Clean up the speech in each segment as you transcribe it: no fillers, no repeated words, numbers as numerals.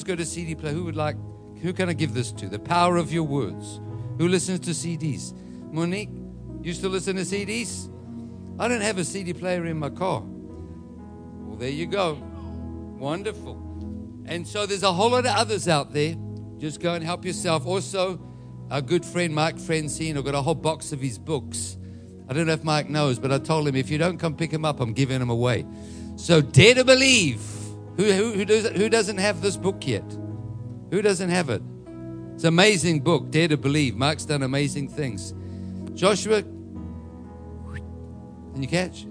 just go to CD player. Who can I give this to? The power of your words. Who listens to CDs? Monique, you still listen to CDs? I don't have a CD player in my car. Well, there you go. Wonderful. And so there's a whole lot of others out there. Just go and help yourself. Also, our good friend Mike Francine, I've got a whole box of his books. I don't know if Mike knows, but I told him, if you don't come pick him up, I'm giving him away. So, Dare to Believe. Who doesn't have this book yet? Who doesn't have it? It's an amazing book, Dare to Believe. Mark's done amazing things. Joshua, can you catch?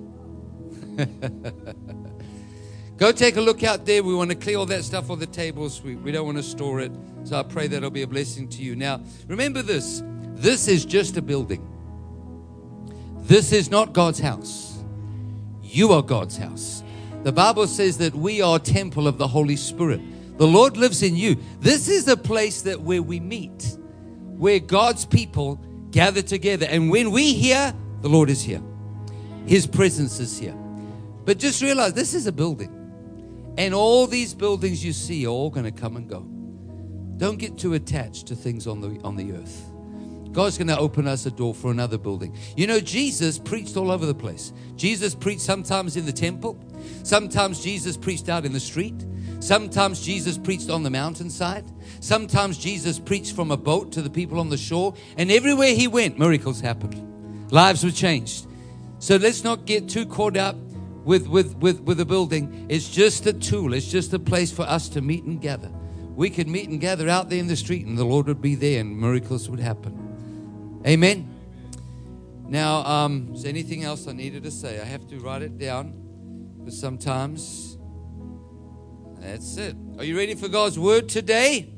Go take a look out there. We want to clear all that stuff off the tables. We don't want to store it. So I pray that'll be a blessing to you. Now, remember this. This is just a building. This is not God's house. You are God's house. The Bible says that we are a temple of the Holy Spirit. The Lord lives in you. This is a place where we meet, where God's people gather together. And when we hear, the Lord is here. His presence is here. But just realize this is a building. And all these buildings you see are all going to come and go. Don't get too attached to things on the earth. God's going to open us a door for another building. You know, Jesus preached all over the place. Jesus preached sometimes in the temple. Sometimes Jesus preached out in the street. Sometimes Jesus preached on the mountainside. Sometimes Jesus preached from a boat to the people on the shore. And everywhere he went, miracles happened. Lives were changed. So let's not get too caught up with a building. It's just a tool. It's just a place for us to meet and gather. We could meet and gather out there in the street, and the Lord would be there, and miracles would happen. Amen. Now, is there anything else I needed to say? I have to write it down, because sometimes that's it. Are you ready for God's word today?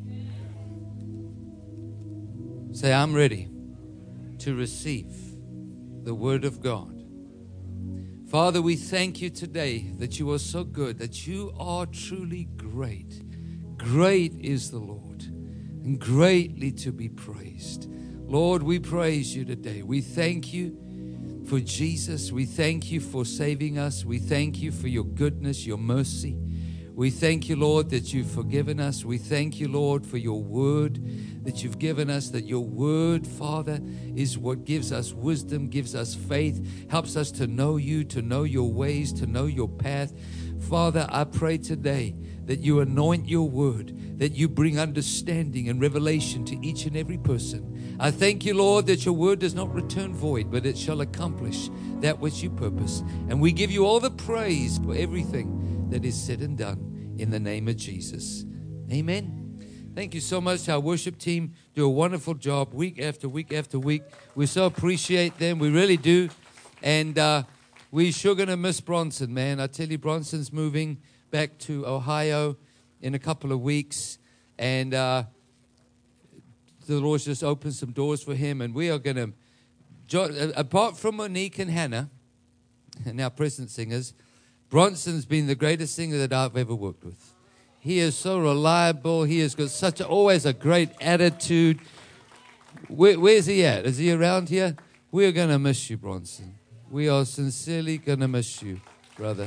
Say, I'm ready to receive the word of God. Father, we thank you today that you are so good, that you are truly great. Great is the Lord, and greatly to be praised. Lord, we praise you today. We thank you for Jesus. We thank you for saving us. We thank you for your goodness, your mercy. We thank you, Lord, that you've forgiven us. We thank you, Lord, for your word that you've given us, that your word, Father, is what gives us wisdom, gives us faith, helps us to know you, to know your ways, to know your path. Father, I pray today that you anoint your word, that you bring understanding and revelation to each and every person. I thank you, Lord, that your word does not return void, but it shall accomplish that which you purpose. And we give you all the praise for everything that is said and done in the name of Jesus. Amen. Thank you so much. Our worship team do a wonderful job week after week after week. We so appreciate them. We really do. And we're sure going to miss Bronson, man. I tell you, Bronson's moving back to Ohio in a couple of weeks. And the Lord's just opened some doors for him. And we are going to, apart from Monique and Hannah, and our present singers, Bronson's been the greatest singer that I've ever worked with. He is so reliable. He has got always a great attitude. Where's he at? Is he around here? We are going to miss you, Bronson. We are sincerely going to miss you, brother.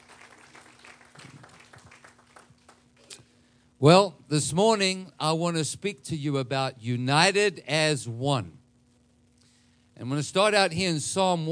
Well, this morning, I want to speak to you about united as one. I'm going to start out here in Psalm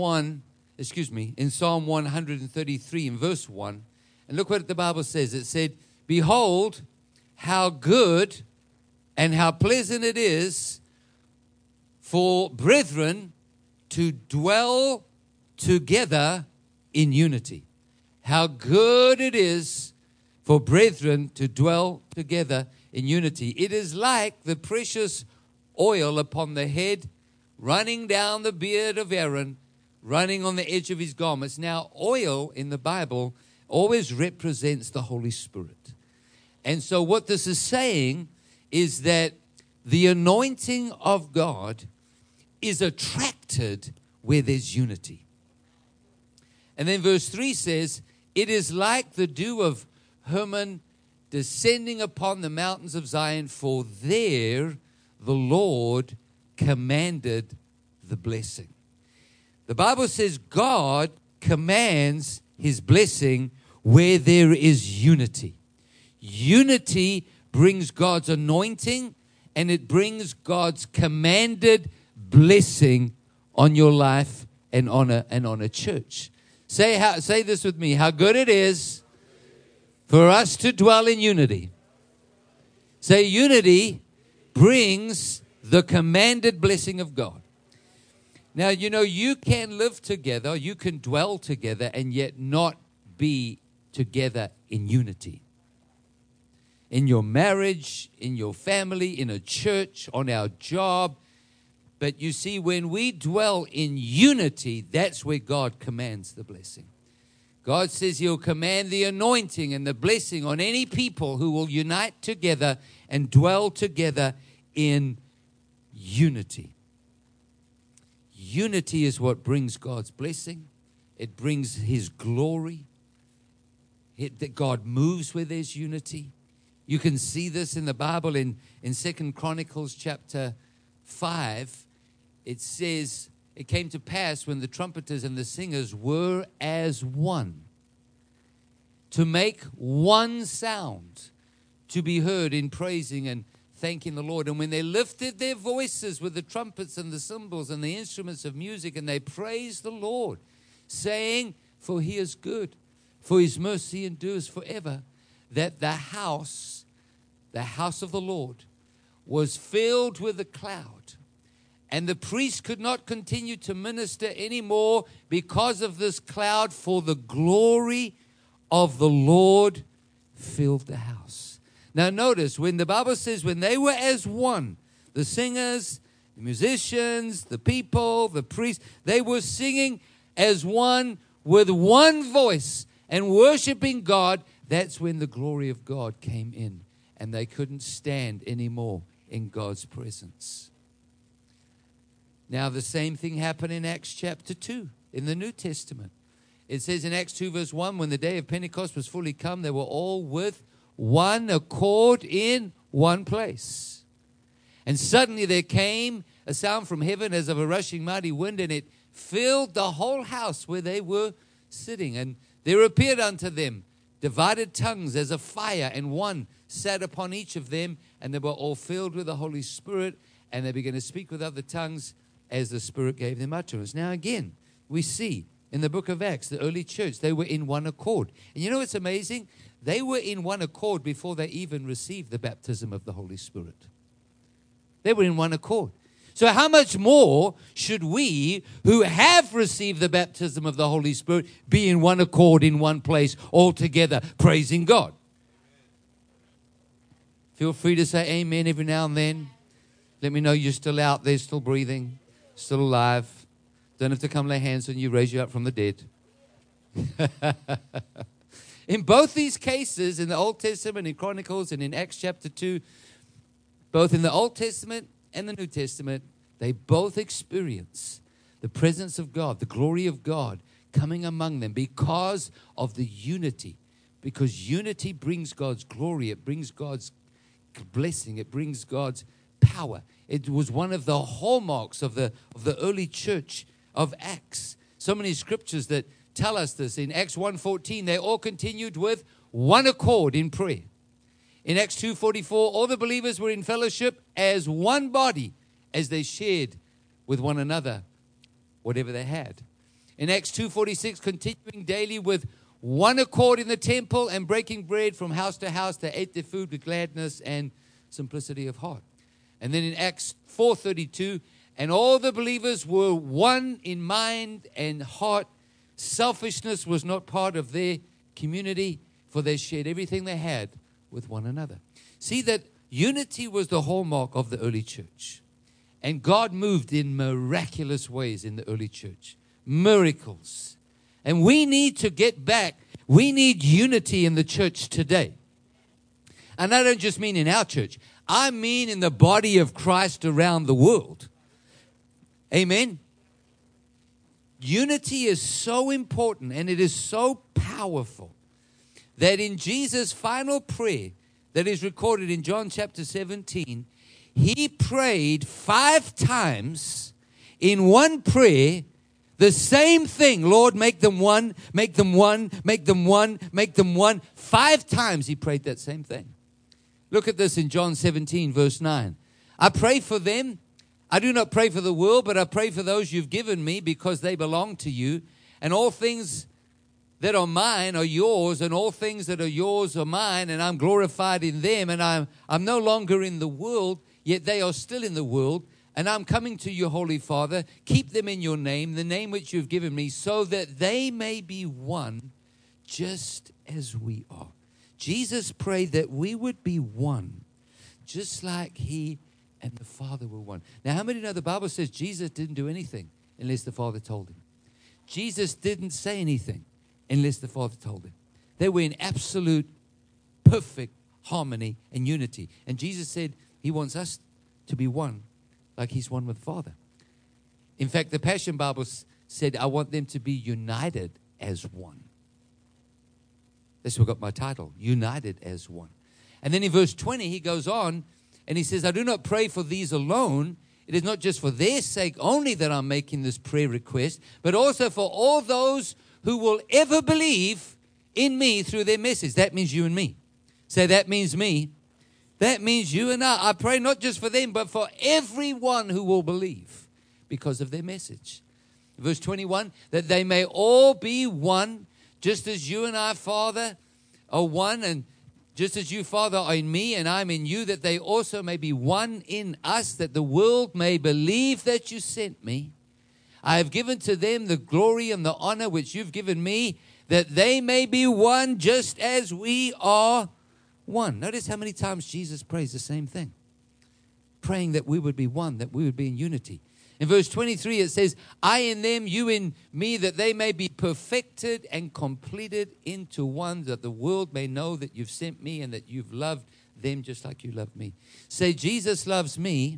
133 in verse 1. And look what the Bible says. It said, "Behold, how good and how pleasant it is for brethren to dwell together in unity." How good it is for brethren to dwell together in unity. It is like the precious oil upon the head, running down the beard of Aaron, running on the edge of his garments. Now, oil in the Bible always represents the Holy Spirit. And so what this is saying is that the anointing of God is attracted where there's unity. And then verse 3 says, "It is like the dew of Hermon descending upon the mountains of Zion, for there the Lord commanded the blessing." The Bible says God commands his blessing where there is unity. Unity brings God's anointing, and it brings God's commanded blessing on your life and on a church. Say this with me. How good it is for us to dwell in unity. Say, unity brings the commanded blessing of God. Now, you know, you can live together, you can dwell together, and yet not be together in unity. In your marriage, in your family, in a church, on our job. But you see, when we dwell in unity, that's where God commands the blessing. God says He'll command the anointing and the blessing on any people who will unite together and dwell together in unity. Unity is what brings God's blessing. It brings His glory. That God moves where there's unity. You can see this in the Bible in 2 Chronicles chapter 5. It says, it came to pass when the trumpeters and the singers were as one, to make one sound to be heard in praising and thanking the Lord. And when they lifted their voices with the trumpets and the cymbals and the instruments of music, and they praised the Lord, saying, for He is good, for His mercy endures forever, that the house of the Lord was filled with a cloud. And the priest could not continue to minister anymore because of this cloud, for the glory of the Lord filled the house. Now notice, when the Bible says when they were as one, the singers, the musicians, the people, the priests, they were singing as one with one voice and worshiping God. That's when the glory of God came in, and they couldn't stand anymore in God's presence. Now, the same thing happened in Acts chapter 2 in the New Testament. It says in Acts 2 verse 1, when the day of Pentecost was fully come, they were all with one accord in one place. And suddenly there came a sound from heaven as of a rushing mighty wind, and it filled the whole house where they were sitting. And there appeared unto them divided tongues as of fire, and one sat upon each of them, and they were all filled with the Holy Spirit, and they began to speak with other tongues as the Spirit gave them utterance. Now again, we see in the book of Acts, the early church, they were in one accord. And you know what's amazing? They were in one accord before they even received the baptism of the Holy Spirit. They were in one accord. So how much more should we, who have received the baptism of the Holy Spirit, be in one accord, in one place, all together, praising God? Feel free to say amen every now and then. Let me know you're still out there, still breathing, still alive. Don't have to come lay hands on you, raise you up from the dead. In both these cases, in the Old Testament, in Chronicles, and in Acts chapter 2, both in the Old Testament and the New Testament, they both experience the presence of God, the glory of God coming among them because of the unity. Because unity brings God's glory, it brings God's blessing, it brings God's power. It was one of the hallmarks of the early church of Acts. So many scriptures that tell us this. In Acts 1:14, they all continued with one accord in prayer. In Acts 2:44, all the believers were in fellowship as one body, as they shared with one another whatever they had. In Acts 2:46, continuing daily with one accord in the temple and breaking bread from house to house, they ate their food with gladness and simplicity of heart. And then in Acts 4:32, and all the believers were one in mind and heart. Selfishness was not part of their community, for they shared everything they had with one another. See that unity was the hallmark of the early church. And God moved in miraculous ways in the early church. Miracles. And we need to get back. We need unity in the church today. And I don't just mean in our church. I mean in the body of Christ around the world. Amen. Unity is so important and it is so powerful that in Jesus' final prayer that is recorded in John chapter 17, He prayed 5 times in one prayer the same thing. Lord, make them one, make them one, make them one, make them one. 5 times He prayed that same thing. Look at this in John 17, verse 9. I pray for them. I do not pray for the world, but I pray for those you've given me because they belong to you. And all things that are mine are yours, and all things that are yours are mine, and I'm glorified in them. And I'm no longer in the world, yet they are still in the world. And I'm coming to you, Holy Father. Keep them in your name, the name which you've given me, so that they may be one just as we are. Jesus prayed that we would be one, just like he and the Father were one. Now, how many know the Bible says Jesus didn't do anything unless the Father told him? Jesus didn't say anything unless the Father told him. They were in absolute, perfect harmony and unity. And Jesus said he wants us to be one like he's one with the Father. In fact, the Passion Bible said, I want them to be united as one. That's what got my title, United as One. And then in verse 20, he goes on and he says, I do not pray for these alone. It is not just for their sake only that I'm making this prayer request, but also for all those who will ever believe in me through their message. That means you and me. Say, that means me. That means you and I. I pray not just for them, but for everyone who will believe because of their message. Verse 21, that they may all be one, just as you and I, Father, are one, and just as you, Father, are in me and I'm in you, that they also may be one in us, that the world may believe that you sent me. I have given to them the glory and the honor which you've given me, that they may be one just as we are one. Notice how many times Jesus prays the same thing. Praying that we would be one, that we would be in unity. In verse 23, it says, I in them, you in me, that they may be perfected and completed into one, that the world may know that you've sent me and that you've loved them just like you loved me. Say, Jesus loves me.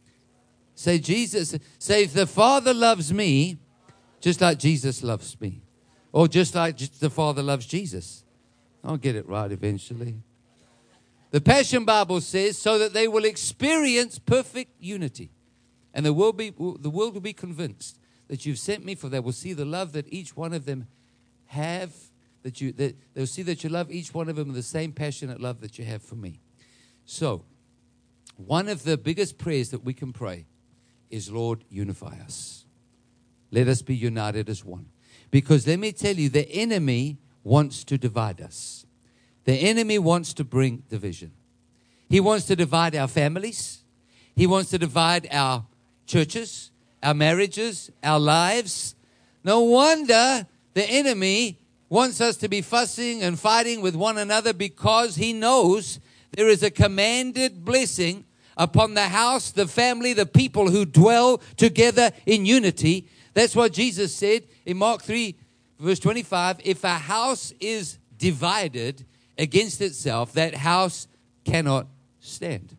Say, Jesus. Say, the Father loves me just like Jesus loves me. Or just like the Father loves Jesus. I'll get it right eventually. The Passion Bible says, so that they will experience perfect unity. And the world will be convinced that you've sent me, for they will see the love that each one of them have, that they'll see that you love each one of them with the same passionate love that you have for me. So, one of the biggest prayers that we can pray is, Lord, unify us. Let us be united as one. Because let me tell you, the enemy wants to divide us. The enemy wants to bring division. He wants to divide our families. He wants to divide our churches, our marriages, our lives. No wonder the enemy wants us to be fussing and fighting with one another, because he knows there is a commanded blessing upon the house, the family, the people who dwell together in unity. That's what Jesus said in Mark 3, verse 25. If a house is divided against itself, that house cannot stand.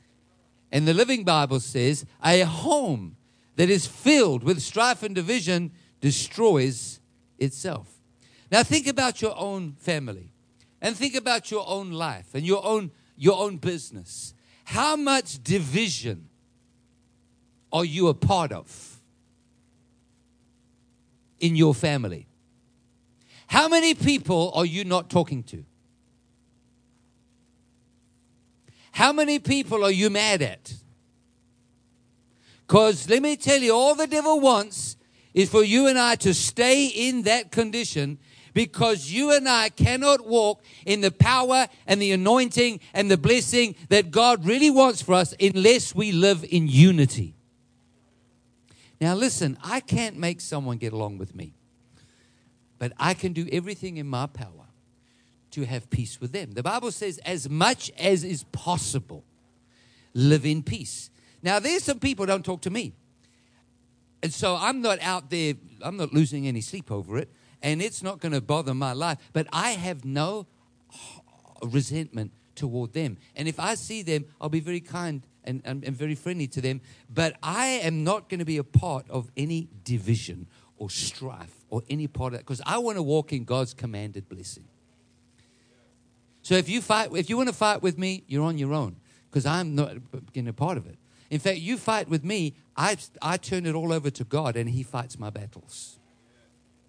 And the Living Bible says, a home that is filled with strife and division destroys itself. Now think about your own family, and think about your own life and your own business. How much division are you a part of in your family? How many people are you not talking to? How many people are you mad at? Because let me tell you, all the devil wants is for you and I to stay in that condition, because you and I cannot walk in the power and the anointing and the blessing that God really wants for us unless we live in unity. Now listen, I can't make someone get along with me, but I can do everything in my power to have peace with them. The Bible says, as much as is possible, live in peace. Now, there's some people who don't talk to me. And so I'm not out there, I'm not losing any sleep over it, and it's not going to bother my life. But I have no resentment toward them. And if I see them, I'll be very kind and very friendly to them. But I am not going to be a part of any division or strife or any part of that, because I want to walk in God's commanded blessing. So if you want to fight with me, you're on your own, because I'm not getting a part of it. In fact, you fight with me, I turn it all over to God, and He fights my battles.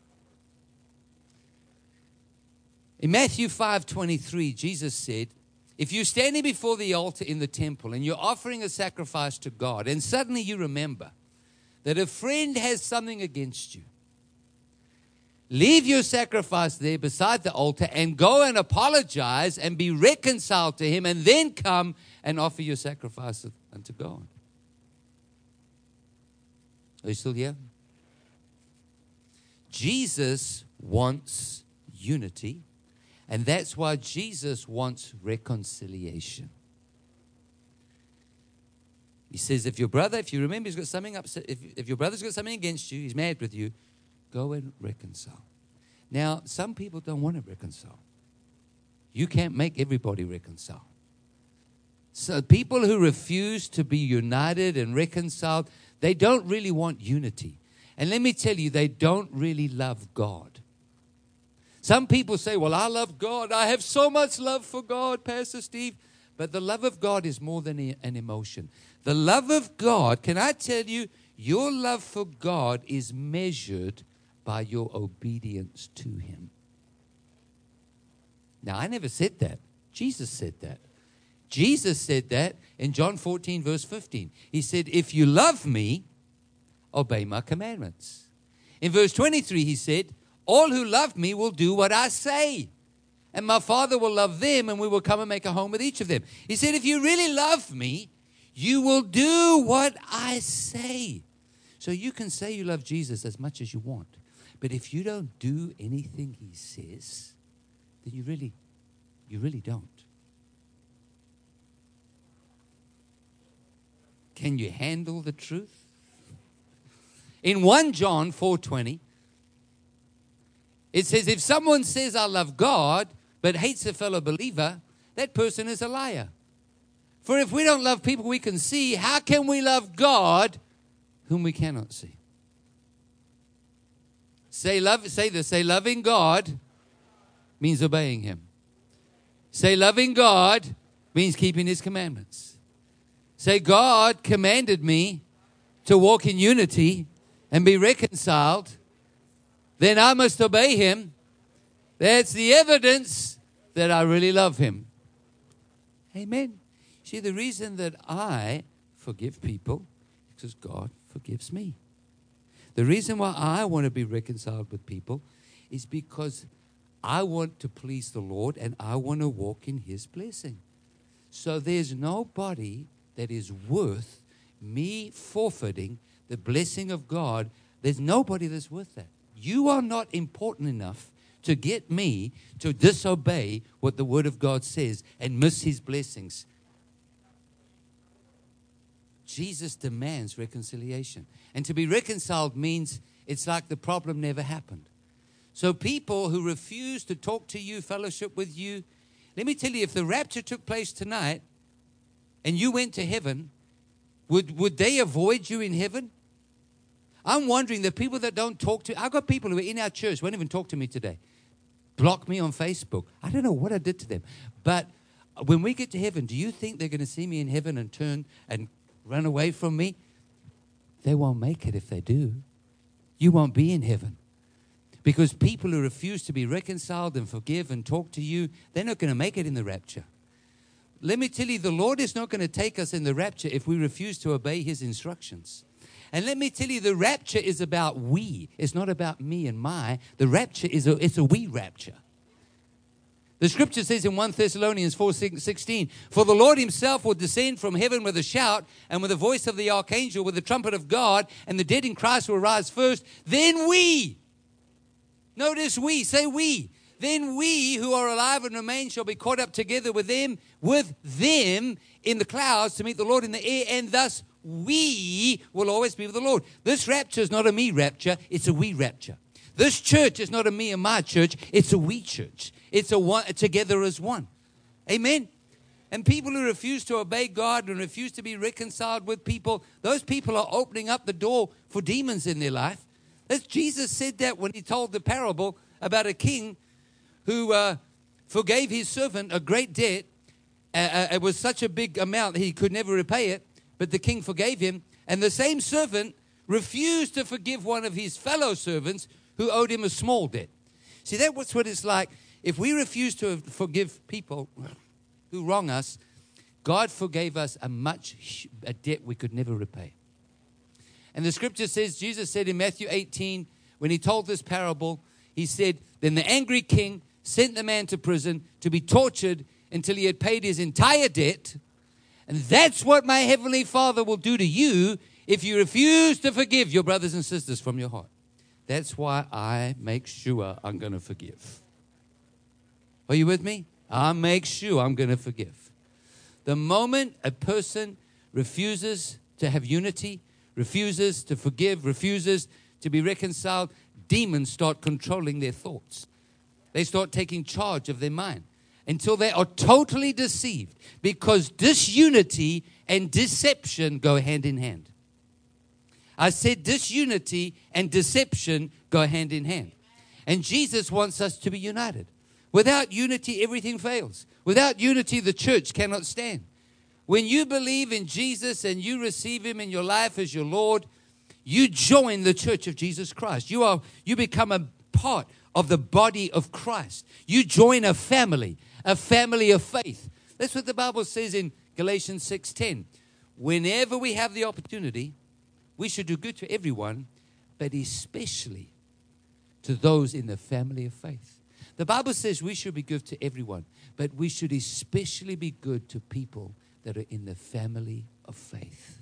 In Matthew 5:23, Jesus said, If you're standing before the altar in the temple and you're offering a sacrifice to God, and suddenly you remember that a friend has something against you, leave your sacrifice there beside the altar and go and apologize and be reconciled to him, and then come and offer your sacrifice unto God. Are you still here? Jesus wants unity, and that's why Jesus wants reconciliation. He says, if you remember he's got something upset, if your brother's got something against you, he's mad with you, go and reconcile. Now, some people don't want to reconcile. You can't make everybody reconcile. So people who refuse to be united and reconciled, they don't really want unity. And let me tell you, they don't really love God. Some people say, well, I love God. I have so much love for God, Pastor Steve. But the love of God is more than an emotion. The love of God, can I tell you, your love for God is measured by your obedience to him. Now, I never said that. Jesus said that. Jesus said that in John 14, verse 15. He said, if you love me, obey my commandments. In verse 23, he said, all who love me will do what I say. And my Father will love them, and we will come and make a home with each of them. He said, if you really love me, you will do what I say. So you can say you love Jesus as much as you want. But if you don't do anything he says, then you really don't. Can you handle the truth? In 1 John 4:20, it says, if someone says, I love God, but hates a fellow believer, that person is a liar. For if we don't love people we can see, how can we love God whom we cannot see? Say this. Say, loving God means obeying him. Say, loving God means keeping his commandments. Say, God commanded me to walk in unity and be reconciled. Then I must obey him. That's the evidence that I really love him. Amen. See, the reason that I forgive people is because God forgives me. The reason why I want to be reconciled with people is because I want to please the Lord and I want to walk in his blessing. So there's nobody that is worth me forfeiting the blessing of God. There's nobody that's worth that. You are not important enough to get me to disobey what the Word of God says and miss his blessings. Jesus demands reconciliation. And to be reconciled means it's like the problem never happened. So people who refuse to talk to you, fellowship with you, let me tell you, if the rapture took place tonight and you went to heaven, would they avoid you in heaven? I'm wondering, the people that don't talk to, I've got people who are in our church, won't even talk to me today. Block me on Facebook. I don't know what I did to them. But when we get to heaven, do you think they're going to see me in heaven and turn and run away from me? They won't make it if they do. You won't be in heaven. Because people who refuse to be reconciled and forgive and talk to you, they're not going to make it in the rapture. Let me tell you, the Lord is not going to take us in the rapture if we refuse to obey his instructions. And let me tell you, the rapture is about we. It's not about me and my. The rapture it's a we rapture. The scripture says in 1 Thessalonians 4:16, for the Lord himself will descend from heaven with a shout and with the voice of the archangel, with the trumpet of God, and the dead in Christ will rise first. Then we, notice we, say we. Then we who are alive and remain shall be caught up together with them in the clouds to meet the Lord in the air, and thus we will always be with the Lord. This rapture is not a me rapture, it's a we rapture. This church is not a me and my church, it's a we church. It's a one, together as one. Amen. And people who refuse to obey God and refuse to be reconciled with people, those people are opening up the door for demons in their life. Jesus said that when he told the parable about a king who forgave his servant a great debt. It was such a big amount he could never repay it, but the king forgave him. And the same servant refused to forgive one of his fellow servants who owed him a small debt. See, that's what it's like. If we refuse to forgive people, who wrong us, God forgave us a debt we could never repay. And the scripture says, Jesus said in Matthew 18, when he told this parable, he said, then the angry king sent the man to prison to be tortured until he had paid his entire debt. And that's what my heavenly Father will do to you if you refuse to forgive your brothers and sisters from your heart. That's why I make sure I'm going to forgive. Are you with me? I make sure I'm going to forgive. The moment a person refuses to have unity, refuses to forgive, refuses to be reconciled, demons start controlling their thoughts. They start taking charge of their mind until they are totally deceived, because disunity and deception go hand in hand. I said disunity and deception go hand in hand. And Jesus wants us to be united. Without unity, everything fails. Without unity, the church cannot stand. When you believe in Jesus and you receive Him in your life as your Lord, you join the church of Jesus Christ. You become a part of the body of Christ. You join a family of faith. That's what the Bible says in Galatians 6:10. Whenever we have the opportunity, we should do good to everyone, but especially to those in the family of faith. The Bible says we should be good to everyone, but we should especially be good to people that are in the family of faith.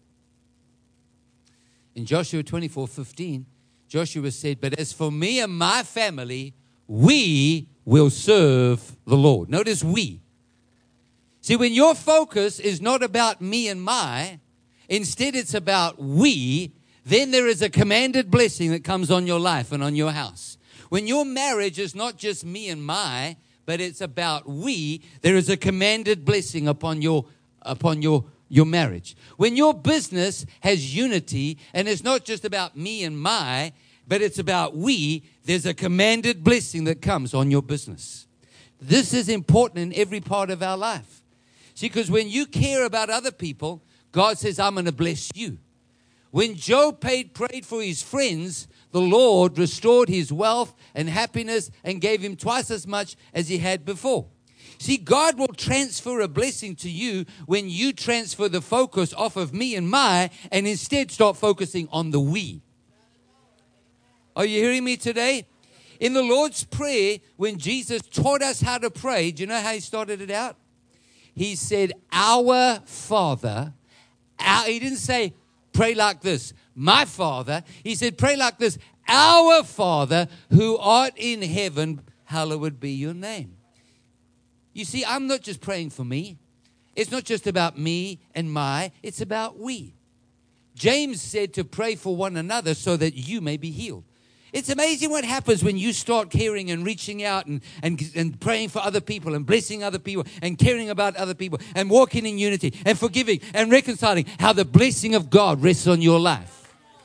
In Joshua 24:15, Joshua said, but as for me and my family, we will serve the Lord. Notice we. See, when your focus is not about me and my, instead it's about we, then there is a commanded blessing that comes on your life and on your house. When your marriage is not just me and my, but it's about we, there is a commanded blessing upon your marriage. When your business has unity and it's not just about me and my, but it's about we, there's a commanded blessing that comes on your business. This is important in every part of our life. See, because when you care about other people, God says, I'm going to bless you. When Job prayed for his friends, the Lord restored his wealth and happiness and gave him twice as much as he had before. See, God will transfer a blessing to you when you transfer the focus off of me and my and instead start focusing on the we. Are you hearing me today? In the Lord's Prayer, when Jesus taught us how to pray, do you know how He started it out? He said, our Father. He didn't say, pray like this, my Father. He said, pray like this, our Father who art in heaven, hallowed be your name. You see, I'm not just praying for me. It's not just about me and my. It's about we. James said to pray for one another so that you may be healed. It's amazing what happens when you start caring and reaching out and praying for other people and blessing other people and caring about other people and walking in unity and forgiving and reconciling, how the blessing of God rests on your life.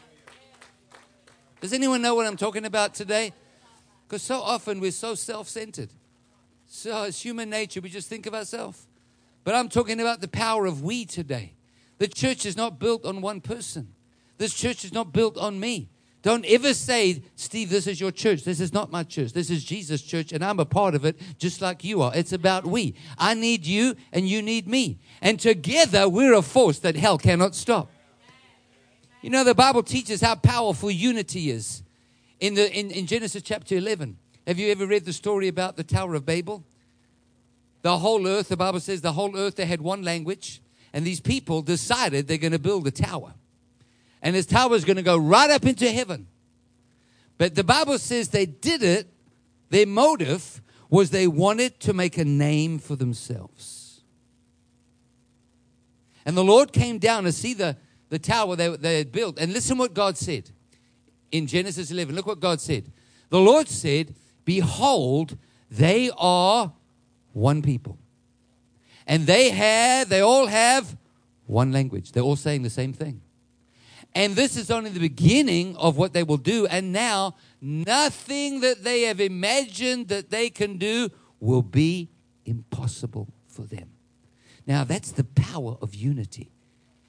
Does anyone know what I'm talking about today? Because so often we're so self-centered. So it's human nature. We just think of ourselves. But I'm talking about the power of we today. The church is not built on one person. This church is not built on me. Don't ever say, Steve, this is your church. This is not my church. This is Jesus' church, and I'm a part of it just like you are. It's about we. I need you, and you need me. And together, we're a force that hell cannot stop. You know, the Bible teaches how powerful unity is. In Genesis chapter 11, have you ever read the story about the Tower of Babel? The whole earth, the Bible says, the whole earth, they had one language, and these people decided they're going to build a tower. And this tower is going to go right up into heaven. But the Bible says they did it. Their motive was they wanted to make a name for themselves. And the Lord came down to see the tower they had built. And listen what God said in Genesis 11. Look what God said. The Lord said, behold, they are one people. And they all have one language. They're all saying the same thing. And this is only the beginning of what they will do. And now, nothing that they have imagined that they can do will be impossible for them. Now, that's the power of unity.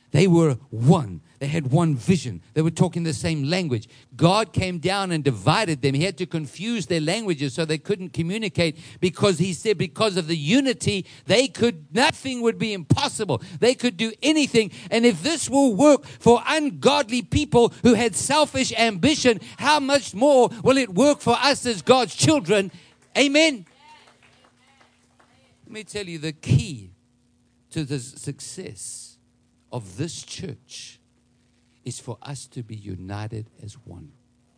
They were one. They had one vision. They were talking the same language. God came down and divided them. He had to confuse their languages so they couldn't communicate, because he said because of the unity, nothing would be impossible. They could do anything. And if this will work for ungodly people who had selfish ambition, how much more will it work for us as God's children? Amen. Let me tell you, the key to the success of this church is for us to be united as one.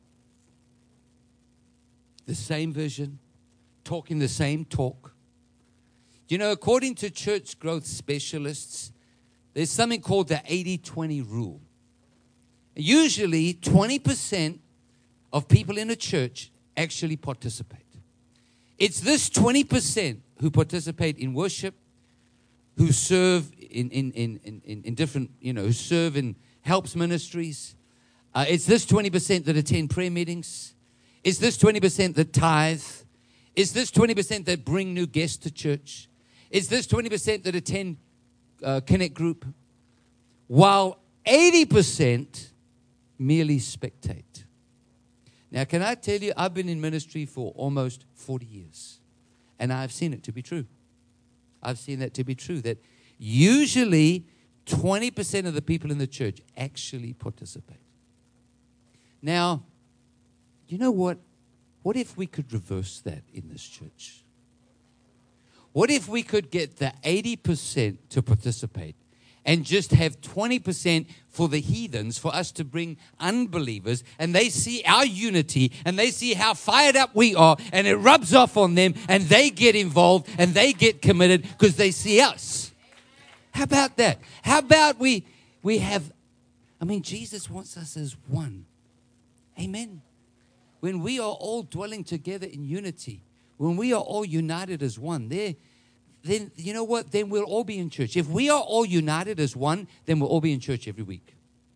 The same vision, talking the same talk. You know, according to church growth specialists, there's something called the 80-20 rule. Usually, 20% of people in a church actually participate. It's this 20% who participate in worship, who serve in different, who serve in helps ministries. It's this 20% that attend prayer meetings. It's this 20% that tithe. It's this 20% that bring new guests to church. It's this 20% that attend Connect Group. While 80% merely spectate. Now, can I tell you, I've been in ministry for almost 40 years. And I've seen it to be true. I've seen that to be true, that usually 20% of the people in the church actually participate. Now, you know what? What if we could reverse that in this church? What if we could get the 80% to participate and just have 20% for the heathens, for us to bring unbelievers, and they see our unity, and they see how fired up we are, and it rubs off on them, and they get involved, and they get committed because they see us. How about that? How about we have, Jesus wants us as one. Amen. When we are all dwelling together in unity, when we are all united as one, then you know what? Then we'll all be in church. If we are all united as one, then we'll all be in church every week.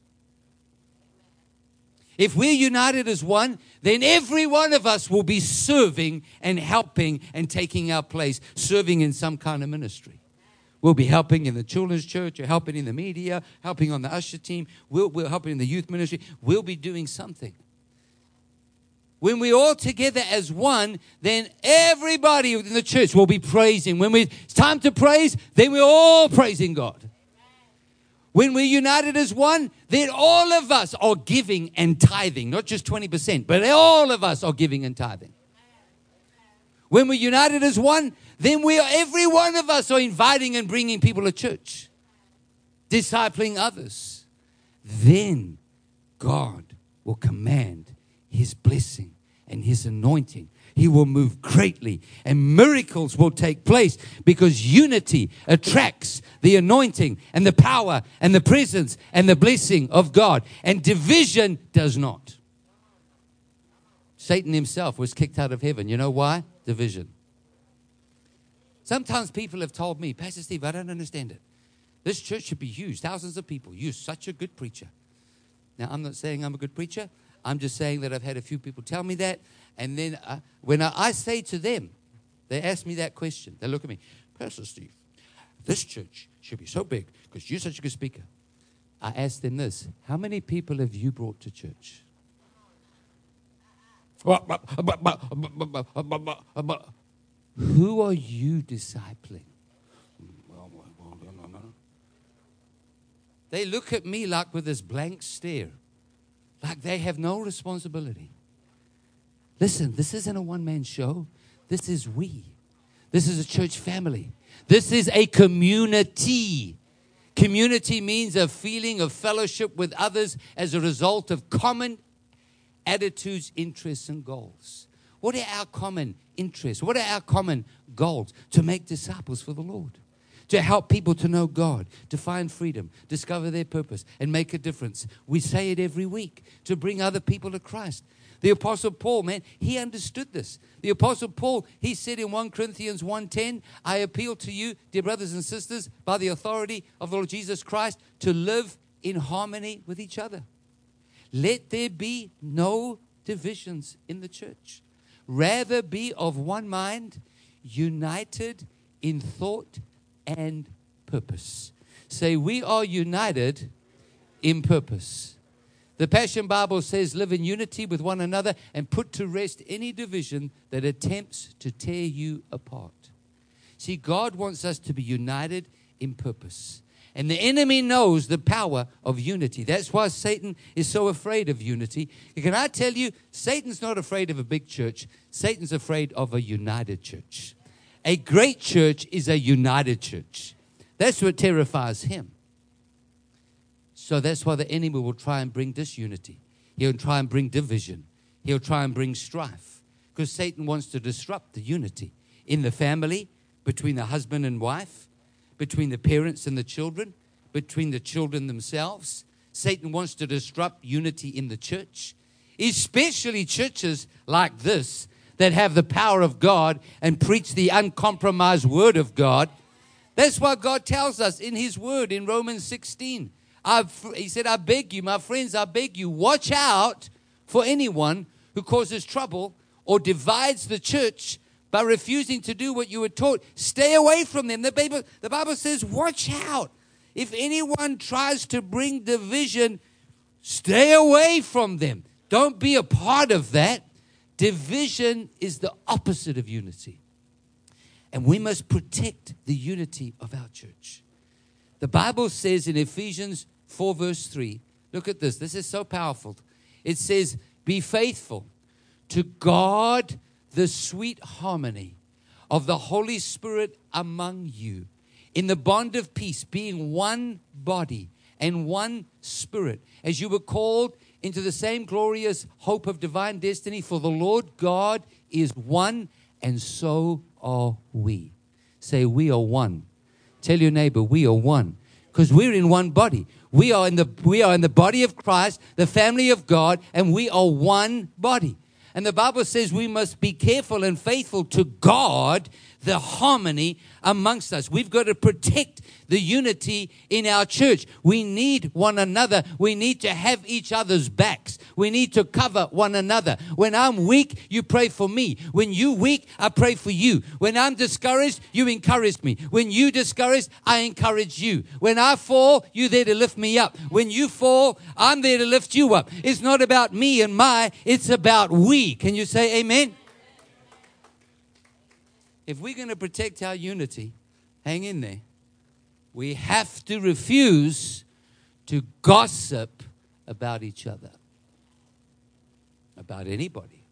If we're united as one, then every one of us will be serving and helping and taking our place, serving in some kind of ministry. We'll be helping in the children's church, or helping in the media, helping on the usher team. We'll helping in the youth ministry. We'll be doing something. When we're all together as one, then everybody in the church will be praising. When it's time to praise, then we're all praising God. When we're united as one, then all of us are giving and tithing. Not just 20%, but all of us are giving and tithing. When we're united as one, then every one of us are inviting and bringing people to church, discipling others. Then God will command His blessing and His anointing. He will move greatly, and miracles will take place, because unity attracts the anointing and the power and the presence and the blessing of God, and division does not. Satan himself was kicked out of heaven. You know why? Division. Sometimes people have told me, Pastor Steve, I don't understand it. This church should be used. Thousands of people. You're such a good preacher. Now, I'm not saying I'm a good preacher. I'm just saying that I've had a few people tell me that. And then when I say to them, they ask me that question. They look at me, Pastor Steve, this church should be so big because you're such a good speaker. I ask them this: how many people have you brought to church? Who are you discipling? They look at me like with this blank stare, like they have no responsibility. Listen, this isn't a one-man show. This is we. This is a church family. This is a community. Community means a feeling of fellowship with others as a result of common attitudes, interests, and goals. What are our common interests? What are our common goals? To make disciples for the Lord. To help people to know God, to find freedom, discover their purpose, and make a difference. We say it every week, to bring other people to Christ. The Apostle Paul, man, he understood this. The Apostle Paul, he said in 1 Corinthians 1:10, I appeal to you, dear brothers and sisters, by the authority of the Lord Jesus Christ, to live in harmony with each other. Let there be no divisions in the church. Rather be of one mind, united in thought and purpose. Say, we are united in purpose. The Passion Bible says, live in unity with one another and put to rest any division that attempts to tear you apart. See, God wants us to be united in purpose. And the enemy knows the power of unity. That's why Satan is so afraid of unity. Can I tell you, Satan's not afraid of a big church. Satan's afraid of a united church. A great church is a united church. That's what terrifies him. So that's why the enemy will try and bring disunity. He'll try and bring division. He'll try and bring strife. Because Satan wants to disrupt the unity in the family, between the husband and wife, between the parents and the children, between the children themselves. Satan wants to disrupt unity in the church, especially churches like this that have the power of God and preach the uncompromised word of God. That's why God tells us in his word in Romans 16. He said, I beg you, my friends, I beg you, watch out for anyone who causes trouble or divides the church by refusing to do what you were taught. Stay away from them. The Bible says, watch out. If anyone tries to bring division, stay away from them. Don't be a part of that. Division is the opposite of unity. And we must protect the unity of our church. The Bible says in Ephesians 4 verse 3, look at this. This is so powerful. It says, be faithful to guard the sweet harmony of the Holy Spirit among you, in the bond of peace, being one body and one spirit, as you were called into the same glorious hope of divine destiny. For the Lord God is one, and so are we. Say, we are one. Tell your neighbor, we are one. Because we're in one body. We are in the body of Christ, the family of God, and we are one body. And the Bible says we must be careful and faithful to guard the harmony amongst us. We've got to protect the unity in our church. We need one another. We need to have each other's backs. We need to cover one another. When I'm weak, you pray for me. When you're weak, I pray for you. When I'm discouraged, you encourage me. When you're discouraged, I encourage you. When I fall, you're there to lift me up. When you fall, I'm there to lift you up. It's not about me and it's about we. Can you say amen? If we're going to protect our unity, hang in there. We have to refuse to gossip about each other, about anybody,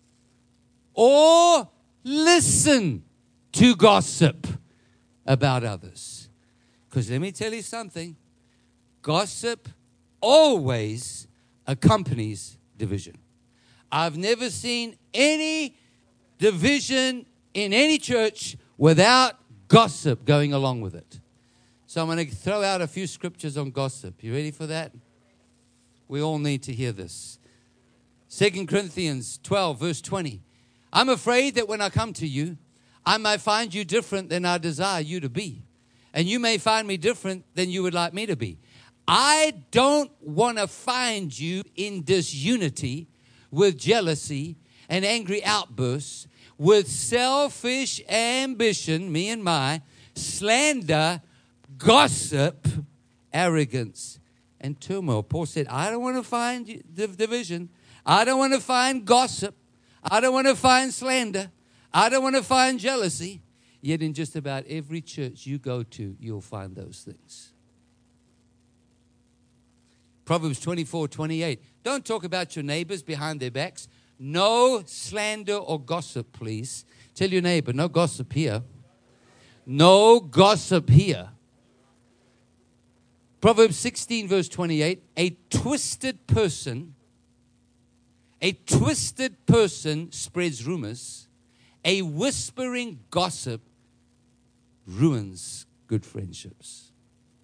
or listen to gossip about others. Because let me tell you something, gossip always accompanies division. I've never seen any division in any church without gossip going along with it. So I'm going to throw out a few scriptures on gossip. You ready for that? We all need to hear this. 2 Corinthians 12, verse 20. I'm afraid that when I come to you, I may find you different than I desire you to be. And you may find me different than you would like me to be. I don't want to find you in disunity with jealousy and angry outbursts, with selfish ambition, me and slander, gossip, arrogance, and turmoil. Paul said, I don't want to find division. I don't want to find gossip. I don't want to find slander. I don't want to find jealousy. Yet in just about every church you go to, you'll find those things. Proverbs 24:28. Don't talk about your neighbors behind their backs. No slander or gossip, please. Tell your neighbor, no gossip here. No gossip here. Proverbs 16, verse 28. A twisted person spreads rumors. A whispering gossip ruins good friendships.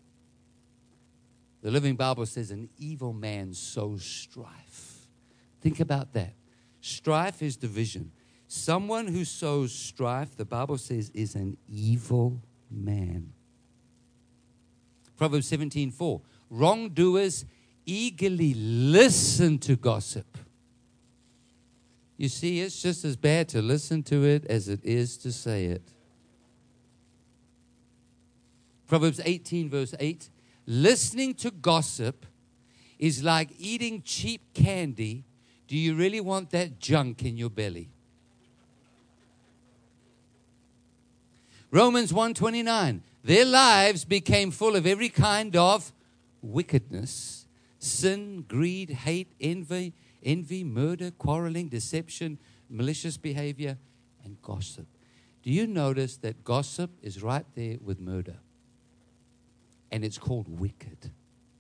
The Living Bible says an evil man sows strife. Think about that. Strife is division. Someone who sows strife, the Bible says, is an evil man. Proverbs 17:4. Wrongdoers eagerly listen to gossip. You see, it's just as bad to listen to it as it is to say it. Proverbs 18, verse 8. Listening to gossip is like eating cheap candy. Do you really want that junk in your belly? Romans 1:29. Their lives became full of every kind of wickedness, sin, greed, hate, envy, murder, quarreling, deception, malicious behavior, and gossip. Do you notice that gossip is right there with murder? And it's called wicked.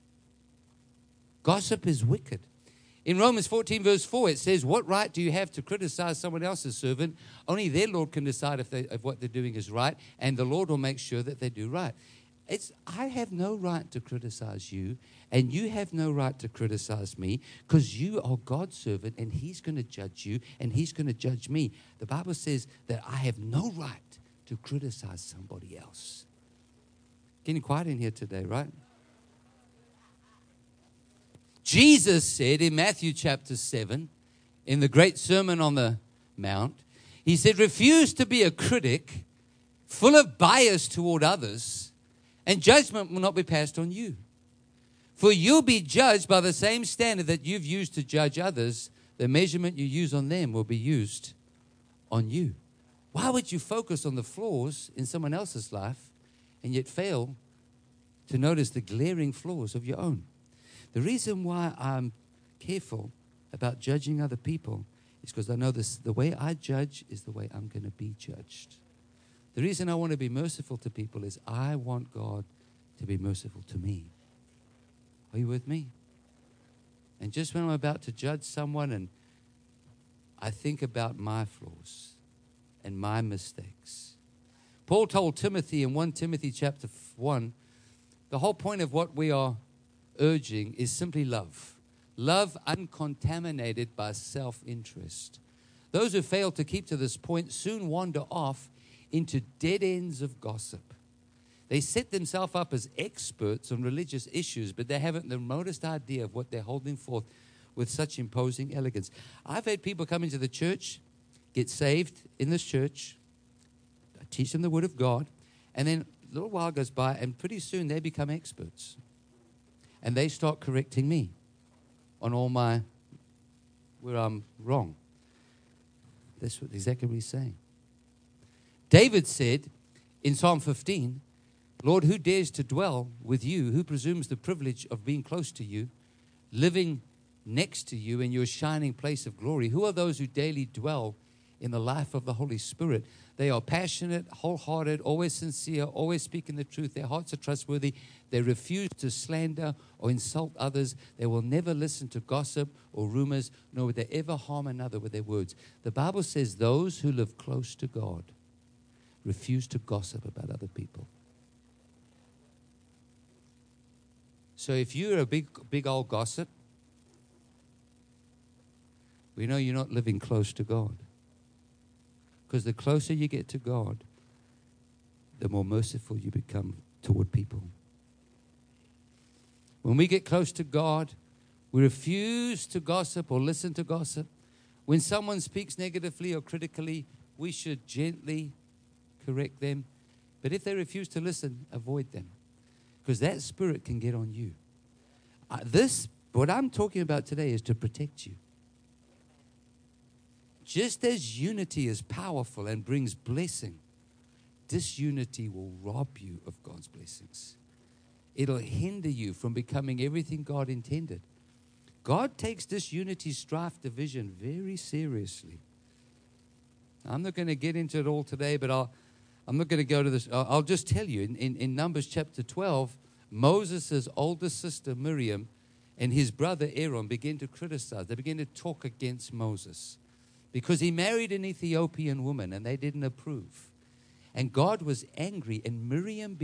Gossip is wicked. In Romans 14, verse 4, it says, what right do you have to criticize someone else's servant? Only their Lord can decide if what they're doing is right, and the Lord will make sure that they do right. I have no right to criticize you, and you have no right to criticize me, because you are God's servant, and He's going to judge you, and He's going to judge me. The Bible says that I have no right to criticize somebody else. Getting quiet in here today, right? Jesus said in Matthew chapter 7, in the great Sermon on the Mount, He said, refuse to be a critic, full of bias toward others, and judgment will not be passed on you. For you'll be judged by the same standard that you've used to judge others. The measurement you use on them will be used on you. Why would you focus on the flaws in someone else's life and yet fail to notice the glaring flaws of your own? The reason why I'm careful about judging other people is because I know the way I judge is the way I'm going to be judged. The reason I want to be merciful to people is I want God to be merciful to me. Are you with me? And just when I'm about to judge someone, and I think about my flaws and my mistakes. Paul told Timothy in 1 Timothy chapter 1, the whole point of what we are urging is simply love. Love uncontaminated by self-interest. Those who fail to keep to this point soon wander off into dead ends of gossip. They set themselves up as experts on religious issues, but they haven't the remotest idea of what they're holding forth with such imposing elegance. I've had people come into the church, get saved in this church, I teach them the Word of God, and then a little while goes by, and pretty soon they become experts. And they start correcting me on all where I'm wrong. That's exactly what he's saying. David said in Psalm 15, Lord, who dares to dwell with you? Who presumes the privilege of being close to you, living next to you in your shining place of glory? Who are those who daily dwell in the life of the Holy Spirit? They are passionate, wholehearted, always sincere, always speaking the truth. Their hearts are trustworthy. They refuse to slander or insult others. They will never listen to gossip or rumors, nor would they ever harm another with their words. The Bible says those who live close to God refuse to gossip about other people. So if you're a big old gossip, we know you're not living close to God. Because the closer you get to God, the more merciful you become toward people. When we get close to God, we refuse to gossip or listen to gossip. When someone speaks negatively or critically, we should gently correct them. But if they refuse to listen, avoid them. Because that spirit can get on you. What I'm talking about today is to protect you. Just as unity is powerful and brings blessing, disunity will rob you of God's blessings. It'll hinder you from becoming everything God intended. God takes disunity, strife, division very seriously. I'm not going to get into it all today, but I'm not going to go to this. I'll just tell you, in Numbers chapter 12, Moses' older sister Miriam and his brother Aaron began to criticize. They began to talk against Moses because he married an Ethiopian woman and they didn't approve. And God was angry, and Miriam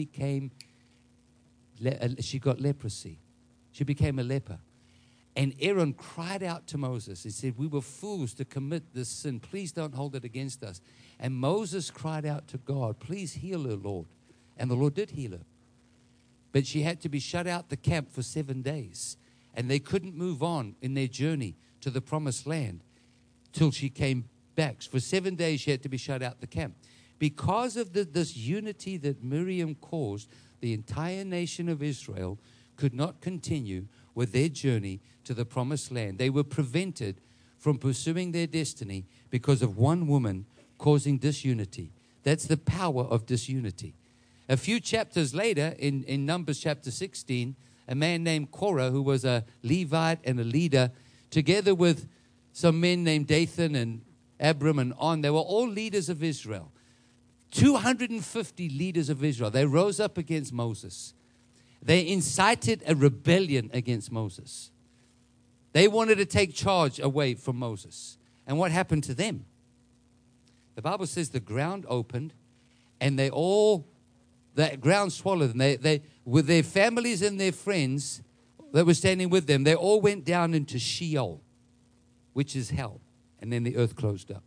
she got leprosy. She became a leper. And Aaron cried out to Moses. He said, we were fools to commit this sin. Please don't hold it against us. And Moses cried out to God, please heal her, Lord. And the Lord did heal her. But she had to be shut out the camp for 7 days. And they couldn't move on in their journey to the promised land till she came back. For 7 days she had to be shut out the camp. Because of this unity that Miriam caused, the entire nation of Israel could not continue with their journey to the promised land. They were prevented from pursuing their destiny because of one woman causing disunity. That's the power of disunity. A few chapters later, in Numbers chapter 16, a man named Korah, who was a Levite and a leader, together with some men named Dathan and Abram and On, they were all leaders of Israel. 250 leaders of Israel. They rose up against Moses. They incited a rebellion against Moses. They wanted to take charge away from Moses. And what happened to them? The Bible says the ground opened and the ground swallowed them. They, with their families and their friends that were standing with them, they all went down into Sheol, which is hell. And then the earth closed up.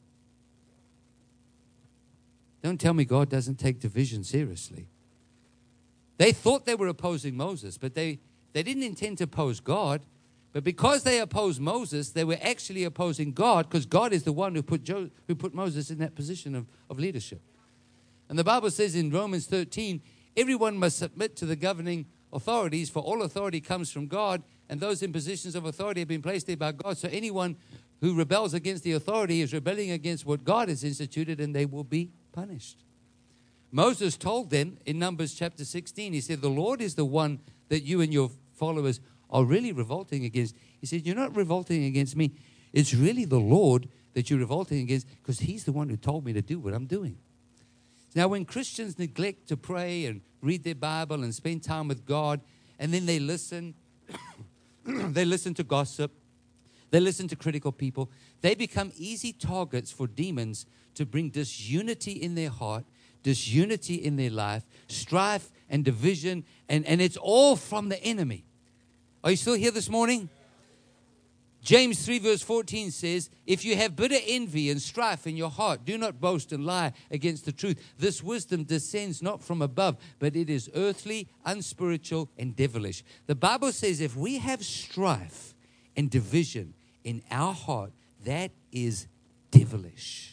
Don't tell me God doesn't take division seriously. They thought they were opposing Moses, but they didn't intend to oppose God. But because they opposed Moses, they were actually opposing God, because God is the one who put Moses in that position of leadership. And the Bible says in Romans 13, everyone must submit to the governing authorities, for all authority comes from God, and those in positions of authority have been placed there by God. So anyone who rebels against the authority is rebelling against what God has instituted, and they will be punished. Moses told them in Numbers chapter 16, he said, the Lord is the one that you and your followers are really revolting against. He said, you're not revolting against me. It's really the Lord that you're revolting against, because he's the one who told me to do what I'm doing. Now, when Christians neglect to pray and read their Bible and spend time with God, and then they listen, they listen to gossip, they listen to critical people, they become easy targets for demons to bring disunity in their heart, disunity in their life, strife and division, and it's all from the enemy. Are you still here this morning? James 3 verse 14 says, if you have bitter envy and strife in your heart, do not boast and lie against the truth. This wisdom descends not from above, but it is earthly, unspiritual, and devilish. The Bible says if we have strife and division in our heart, that is devilish.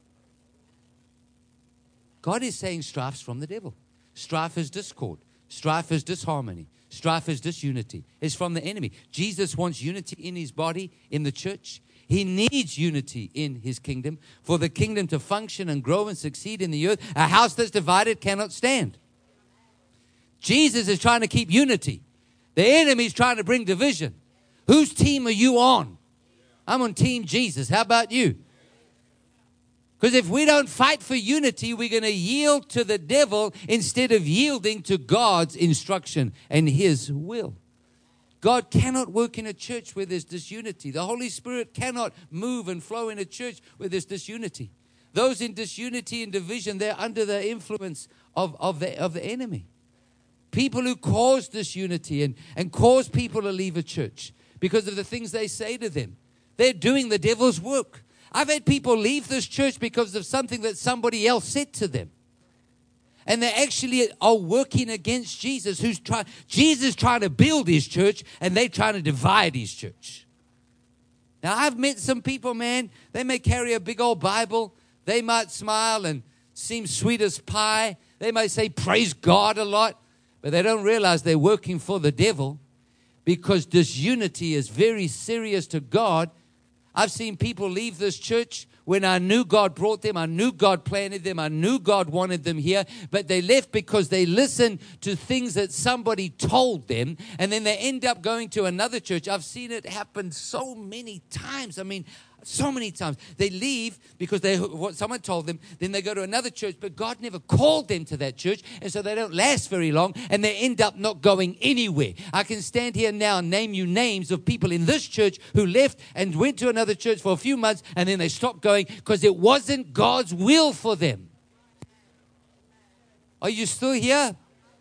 God is saying strife's from the devil. Strife is discord. Strife is disharmony. Strife is disunity. It's from the enemy. Jesus wants unity in his body, in the church. He needs unity in his kingdom for the kingdom to function and grow and succeed in the earth. A house that's divided cannot stand. Jesus is trying to keep unity. The enemy is trying to bring division. Whose team are you on? I'm on Team Jesus. How about you? Because if we don't fight for unity, we're going to yield to the devil instead of yielding to God's instruction and his will. God cannot work in a church where there's disunity. The Holy Spirit cannot move and flow in a church where there's disunity. Those in disunity and division, they're under the influence of the enemy. People who cause disunity and cause people to leave a church because of the things they say to them, they're doing the devil's work. I've had people leave this church because of something that somebody else said to them. And they actually are working against Jesus, Jesus trying to build his church, and they're trying to divide his church. Now, I've met some people, man, they may carry a big old Bible. They might smile and seem sweet as pie. They might say, praise God a lot. But they don't realize they're working for the devil, because disunity is very serious to God. I've seen people leave this church when I knew God brought them, I knew God planted them, I knew God wanted them here, but they left because they listened to things that somebody told them, and then they end up going to another church. I've seen it happen so many times. I mean, so many times. They leave because what someone told them, then they go to another church, but God never called them to that church, and so they don't last very long, and they end up not going anywhere. I can stand here now and name you names of people in this church who left and went to another church for a few months, and then they stopped going because it wasn't God's will for them. Are you still here?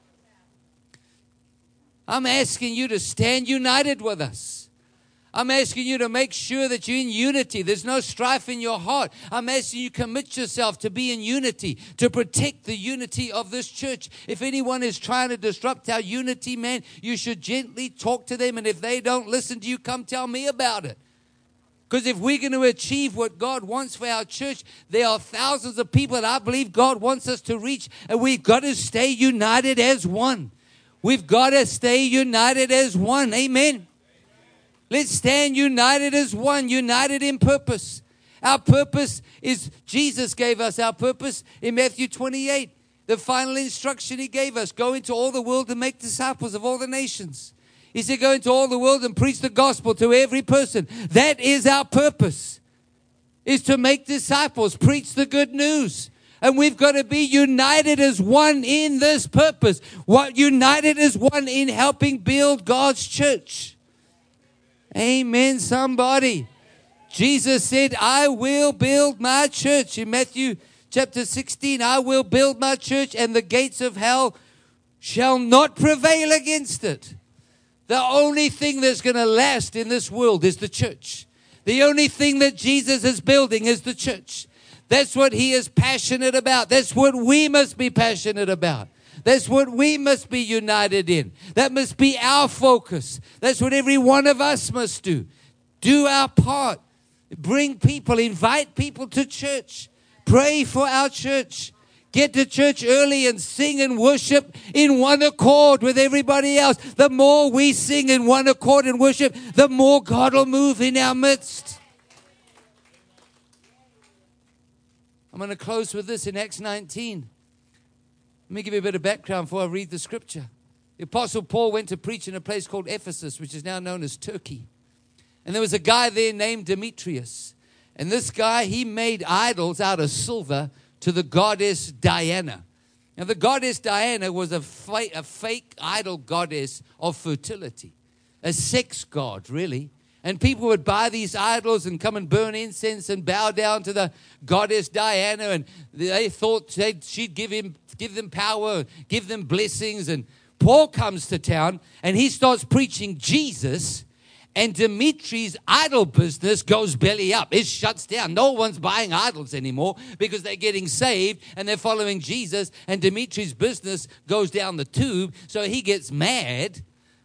I'm asking you to stand united with us. I'm asking you to make sure that you're in unity. There's no strife in your heart. I'm asking you to commit yourself to be in unity, to protect the unity of this church. If anyone is trying to disrupt our unity, man, you should gently talk to them. And if they don't listen to you, come tell me about it. Because if we're going to achieve what God wants for our church, there are thousands of people that I believe God wants us to reach, and we've got to stay united as one. We've got to stay united as one. Amen. Let's stand united as one, united in purpose. Our purpose is, Jesus gave us our purpose in Matthew 28. The final instruction He gave us, go into all the world and make disciples of all the nations. He said, go into all the world and preach the gospel to every person. That is our purpose, is to make disciples, preach the good news. And we've got to be united as one in this purpose. United as one in helping build God's church. Amen, somebody. Jesus said, I will build my church. In Matthew chapter 16, I will build my church, and the gates of hell shall not prevail against it. The only thing that's going to last in this world is the church. The only thing that Jesus is building is the church. That's what He is passionate about. That's what we must be passionate about. That's what we must be united in. That must be our focus. That's what every one of us must do. Do our part. Bring people, invite people to church. Pray for our church. Get to church early and sing and worship in one accord with everybody else. The more we sing in one accord and worship, the more God will move in our midst. I'm going to close with this in Acts 19. Let me give you a bit of background before I read the scripture. The Apostle Paul went to preach in a place called Ephesus, which is now known as Turkey. And there was a guy there named Demetrius. And this guy, he made idols out of silver to the goddess Diana. Now, the goddess Diana was a fake idol goddess of fertility, a sex god, really. And people would buy these idols and come and burn incense and bow down to the goddess Diana. And they thought she'd give them power, give them blessings. And Paul comes to town and he starts preaching Jesus. And Demetrius' idol business goes belly up. It shuts down. No one's buying idols anymore because they're getting saved and they're following Jesus. And Demetrius' business goes down the tube. So he gets mad.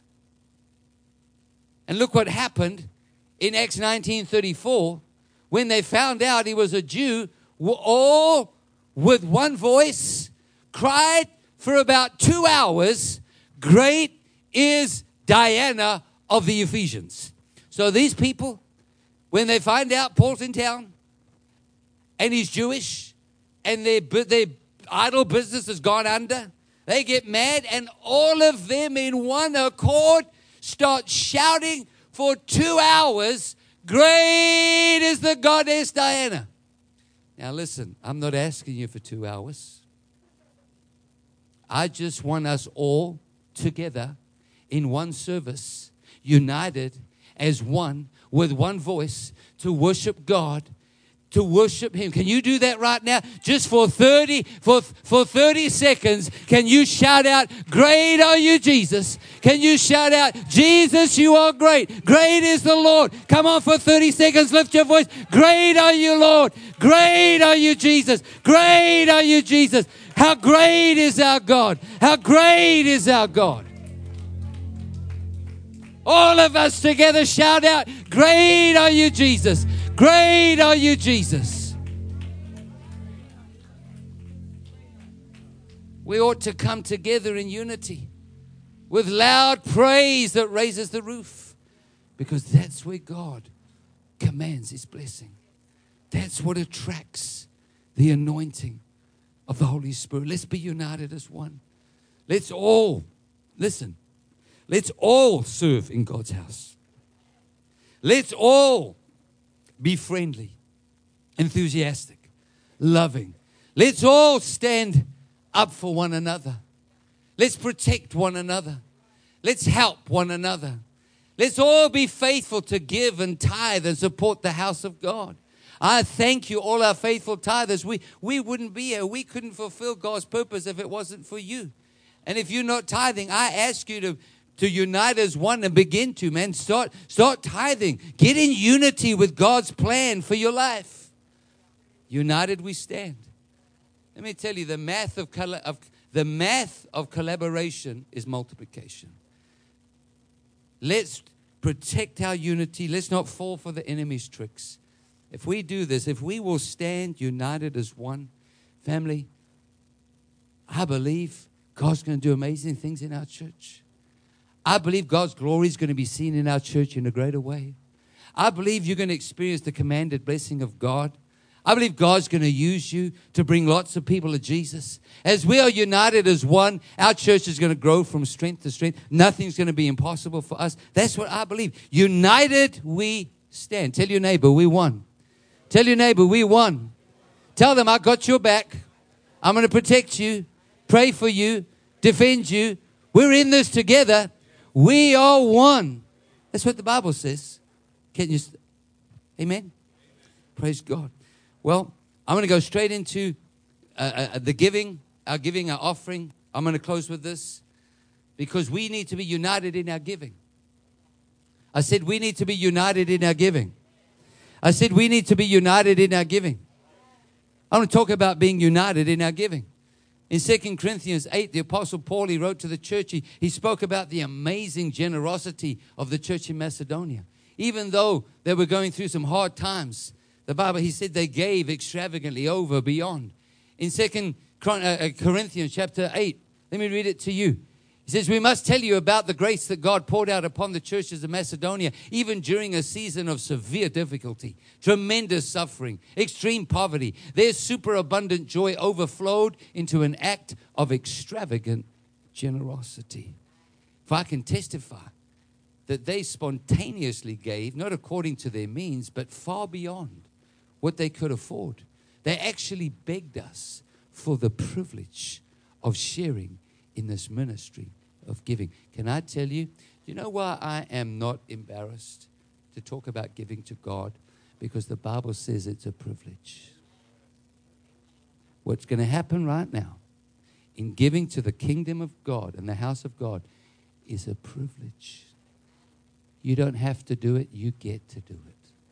And look what happened in Acts 19:34. When they found out he was a Jew, all with one voice cried for about 2 hours, "Great is Diana of the Ephesians." So these people, when they find out Paul's in town and he's Jewish and their idol business has gone under, they get mad and all of them in one accord start shouting for 2 hours, "Great is the goddess Diana." Now listen, I'm not asking you for 2 hours. I just want us all together in one service, united as one, with one voice, to worship God, to worship Him. Can you do that right now? Just for 30 seconds, can you shout out, "Great are you, Jesus"? Can you shout out, "Jesus, you are great. Great is the Lord." Come on, for 30 seconds, lift your voice. "Great are you, Lord. Great are you, Jesus. Great are you, Jesus." How great is our God. How great is our God. All of us together shout out, "Great are you, Jesus. Great are you, Jesus." We ought to come together in unity with loud praise that raises the roof, because that's where God commands His blessing. That's what attracts the anointing of the Holy Spirit. Let's be united as one. Let's all, listen, let's all serve in God's house. Let's all be friendly, enthusiastic, loving. Let's all stand up for one another. Let's protect one another. Let's help one another. Let's all be faithful to give and tithe and support the house of God. I thank you, all our faithful tithers. We wouldn't be here. We couldn't fulfill God's purpose if it wasn't for you. And if you're not tithing, I ask you to unite as one and begin to, man. Start tithing. Get in unity with God's plan for your life. United we stand. Let me tell you, the math of collaboration is multiplication. Let's protect our unity. Let's not fall for the enemy's tricks. If we do this, if we will stand united as one family, I believe God's going to do amazing things in our church. I believe God's glory is going to be seen in our church in a greater way. I believe you're going to experience the commanded blessing of God. I believe God's going to use you to bring lots of people to Jesus. As we are united as one, our church is going to grow from strength to strength. Nothing's going to be impossible for us. That's what I believe. United we stand. Tell your neighbor, we won. Tell your neighbor, we won. Tell them, I got your back. I'm going to protect you, pray for you, defend you. We're in this together. We are one. That's what the Bible says. Can you? Amen? Praise God. Well, I'm going to go straight into the giving, our offering. I'm going to close with this because we need to be united in our giving. I said we need to be united in our giving. I said we need to be united in our giving. I want to talk about being united in our giving. In 2 Corinthians 8, the Apostle Paul, he wrote to the church, he spoke about the amazing generosity of the church in Macedonia. Even though they were going through some hard times, the Bible, he said they gave extravagantly over beyond. In 2 Corinthians chapter 8, let me read it to you. He says, we must tell you about the grace that God poured out upon the churches of Macedonia, even during a season of severe difficulty, tremendous suffering, extreme poverty. Their superabundant joy overflowed into an act of extravagant generosity. For I can testify that they spontaneously gave, not according to their means, but far beyond what they could afford. They actually begged us for the privilege of sharing in this ministry of giving. Can I tell you, you know why I am not embarrassed to talk about giving to God? Because the Bible says it's a privilege. What's going to happen right now in giving to the kingdom of God and the house of God is a privilege. You don't have to do it, you get to do it.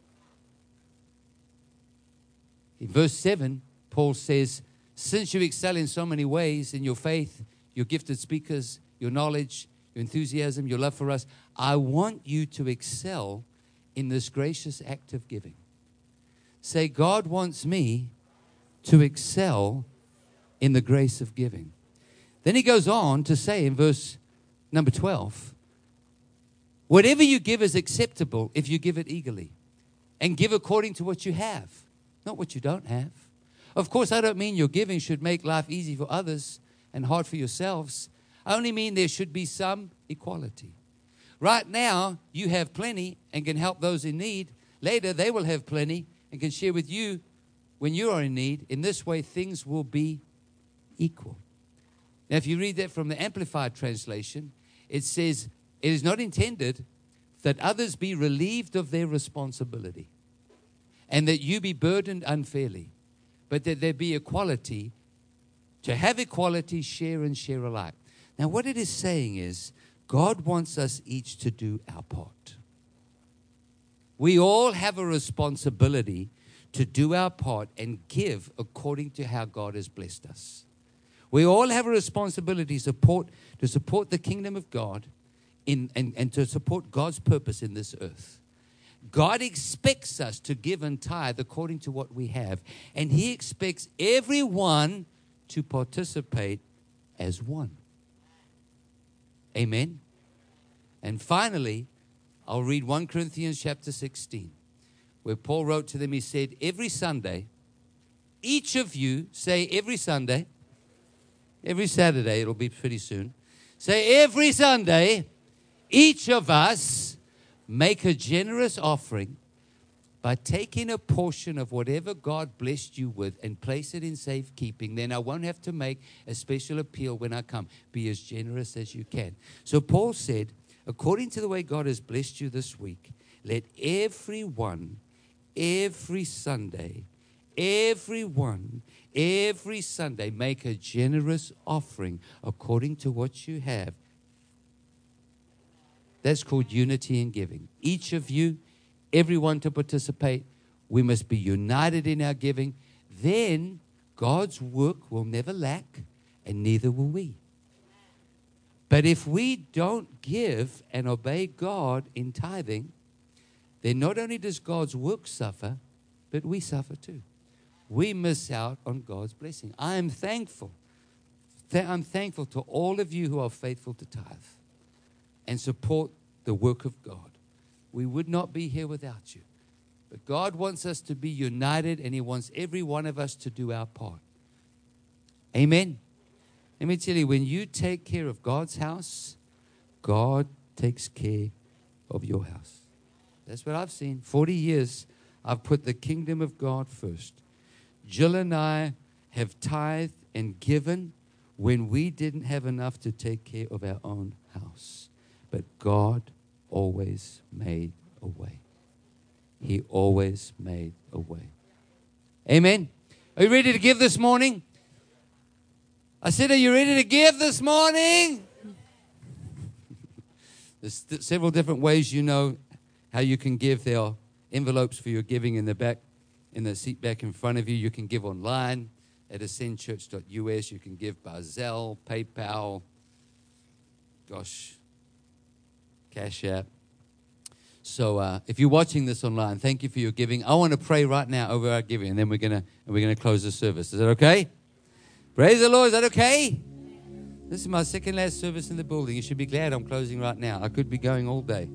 In verse 7, Paul says, since you excel in so many ways in your faith, your gifted speakers, your knowledge, your enthusiasm, your love for us, I want you to excel in this gracious act of giving. Say, God wants me to excel in the grace of giving. Then he goes on to say in verse number 12, whatever you give is acceptable if you give it eagerly and give according to what you have, not what you don't have. Of course, I don't mean your giving should make life easy for others and hard for yourselves. I only mean there should be some equality. Right now, you have plenty and can help those in need. Later, they will have plenty and can share with you when you are in need. In this way, things will be equal. Now, if you read that from the Amplified Translation, it says, it is not intended that others be relieved of their responsibility and that you be burdened unfairly, but that there be equality. To have equality, share and share alike. Now, what it is saying is, God wants us each to do our part. We all have a responsibility to do our part and give according to how God has blessed us. We all have a responsibility to support the kingdom of God and to support God's purpose in this earth. God expects us to give and tithe according to what we have. And he expects everyone to participate as one. Amen. And finally, I'll read 1 Corinthians chapter 16, where Paul wrote to them, he said, every Sunday, each of you, say every Sunday, every Saturday, it'll be pretty soon, say every Sunday, each of us make a generous offering by taking a portion of whatever God blessed you with and place it in safekeeping. Then I won't have to make a special appeal when I come. Be as generous as you can. So Paul said, according to the way God has blessed you this week, let everyone, every Sunday, every Sunday make a generous offering according to what you have. That's called unity in giving. Each of you, everyone to participate. We must be united in our giving. Then God's work will never lack, and neither will we. But if we don't give and obey God in tithing, then not only does God's work suffer, but we suffer too. We miss out on God's blessing. I am thankful. I'm thankful to all of you who are faithful to tithe and support the work of God. We would not be here without you. But God wants us to be united, and He wants every one of us to do our part. Amen. Let me tell you, when you take care of God's house, God takes care of your house. That's what I've seen. 40 years, I've put the kingdom of God first. Jill and I have tithed and given when we didn't have enough to take care of our own house. But God always made a way. He always made a way. Amen. Are you ready to give this morning? I said, are you ready to give this morning? There's several different ways you know how you can give. There are envelopes for your giving in the back, in the seat back in front of you. You can give online at ascendchurch.us. You can give by Zelle, PayPal, Cash App. So if you're watching this online, thank you for your giving. I want to pray right now over our giving, and then we're gonna close the service. Is that okay? Praise the Lord. Is that okay? This is my second last service in the building. You should be glad I'm closing right now. I could be going all day.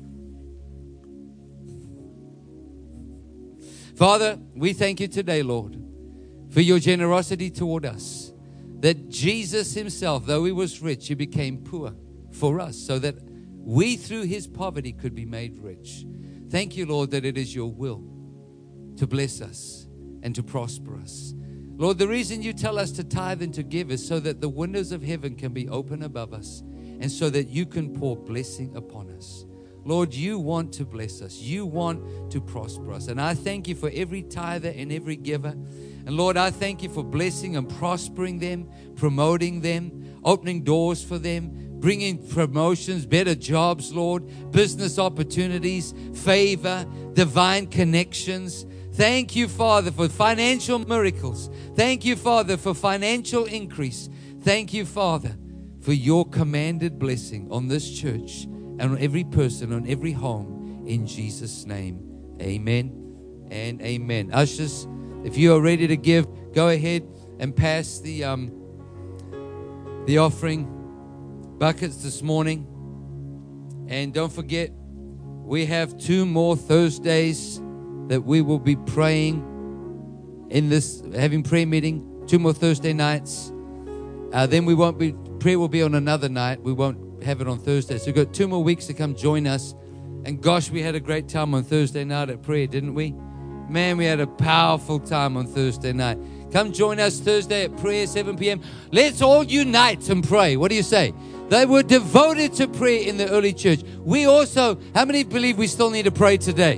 Father, we thank you today, Lord, for your generosity toward us. That Jesus himself, though he was rich, he became poor for us so that we through his poverty could be made rich. Thank you, Lord, that it is your will to bless us and to prosper us. Lord, the reason you tell us to tithe and to give is so that the windows of heaven can be open above us and so that you can pour blessing upon us. Lord, you want to bless us. You want to prosper us. And I thank you for every tither and every giver. And Lord, I thank you for blessing and prospering them, promoting them, opening doors for them, bringing promotions, better jobs, Lord, business opportunities, favor, divine connections. Thank you, Father, for financial miracles. Thank you, Father, for financial increase. Thank you, Father, for your commanded blessing on this church and on every person, on every home, in Jesus' name. Amen and amen. Ushers, if you are ready to give, go ahead and pass the offering buckets this morning. And don't forget, we have 2 more Thursdays that we will be praying in this, having prayer meeting, 2 more Thursday nights. Then prayer will be on another night. We won't have it on Thursday. So we've got 2 more weeks to come join us. And gosh, we had a great time on Thursday night at prayer, didn't we? Man, we had a powerful time on Thursday night. Come join us Thursday at prayer, 7 p.m. Let's all unite and pray. What do you say? They were devoted to prayer in the early church. We also, how many believe we still need to pray today?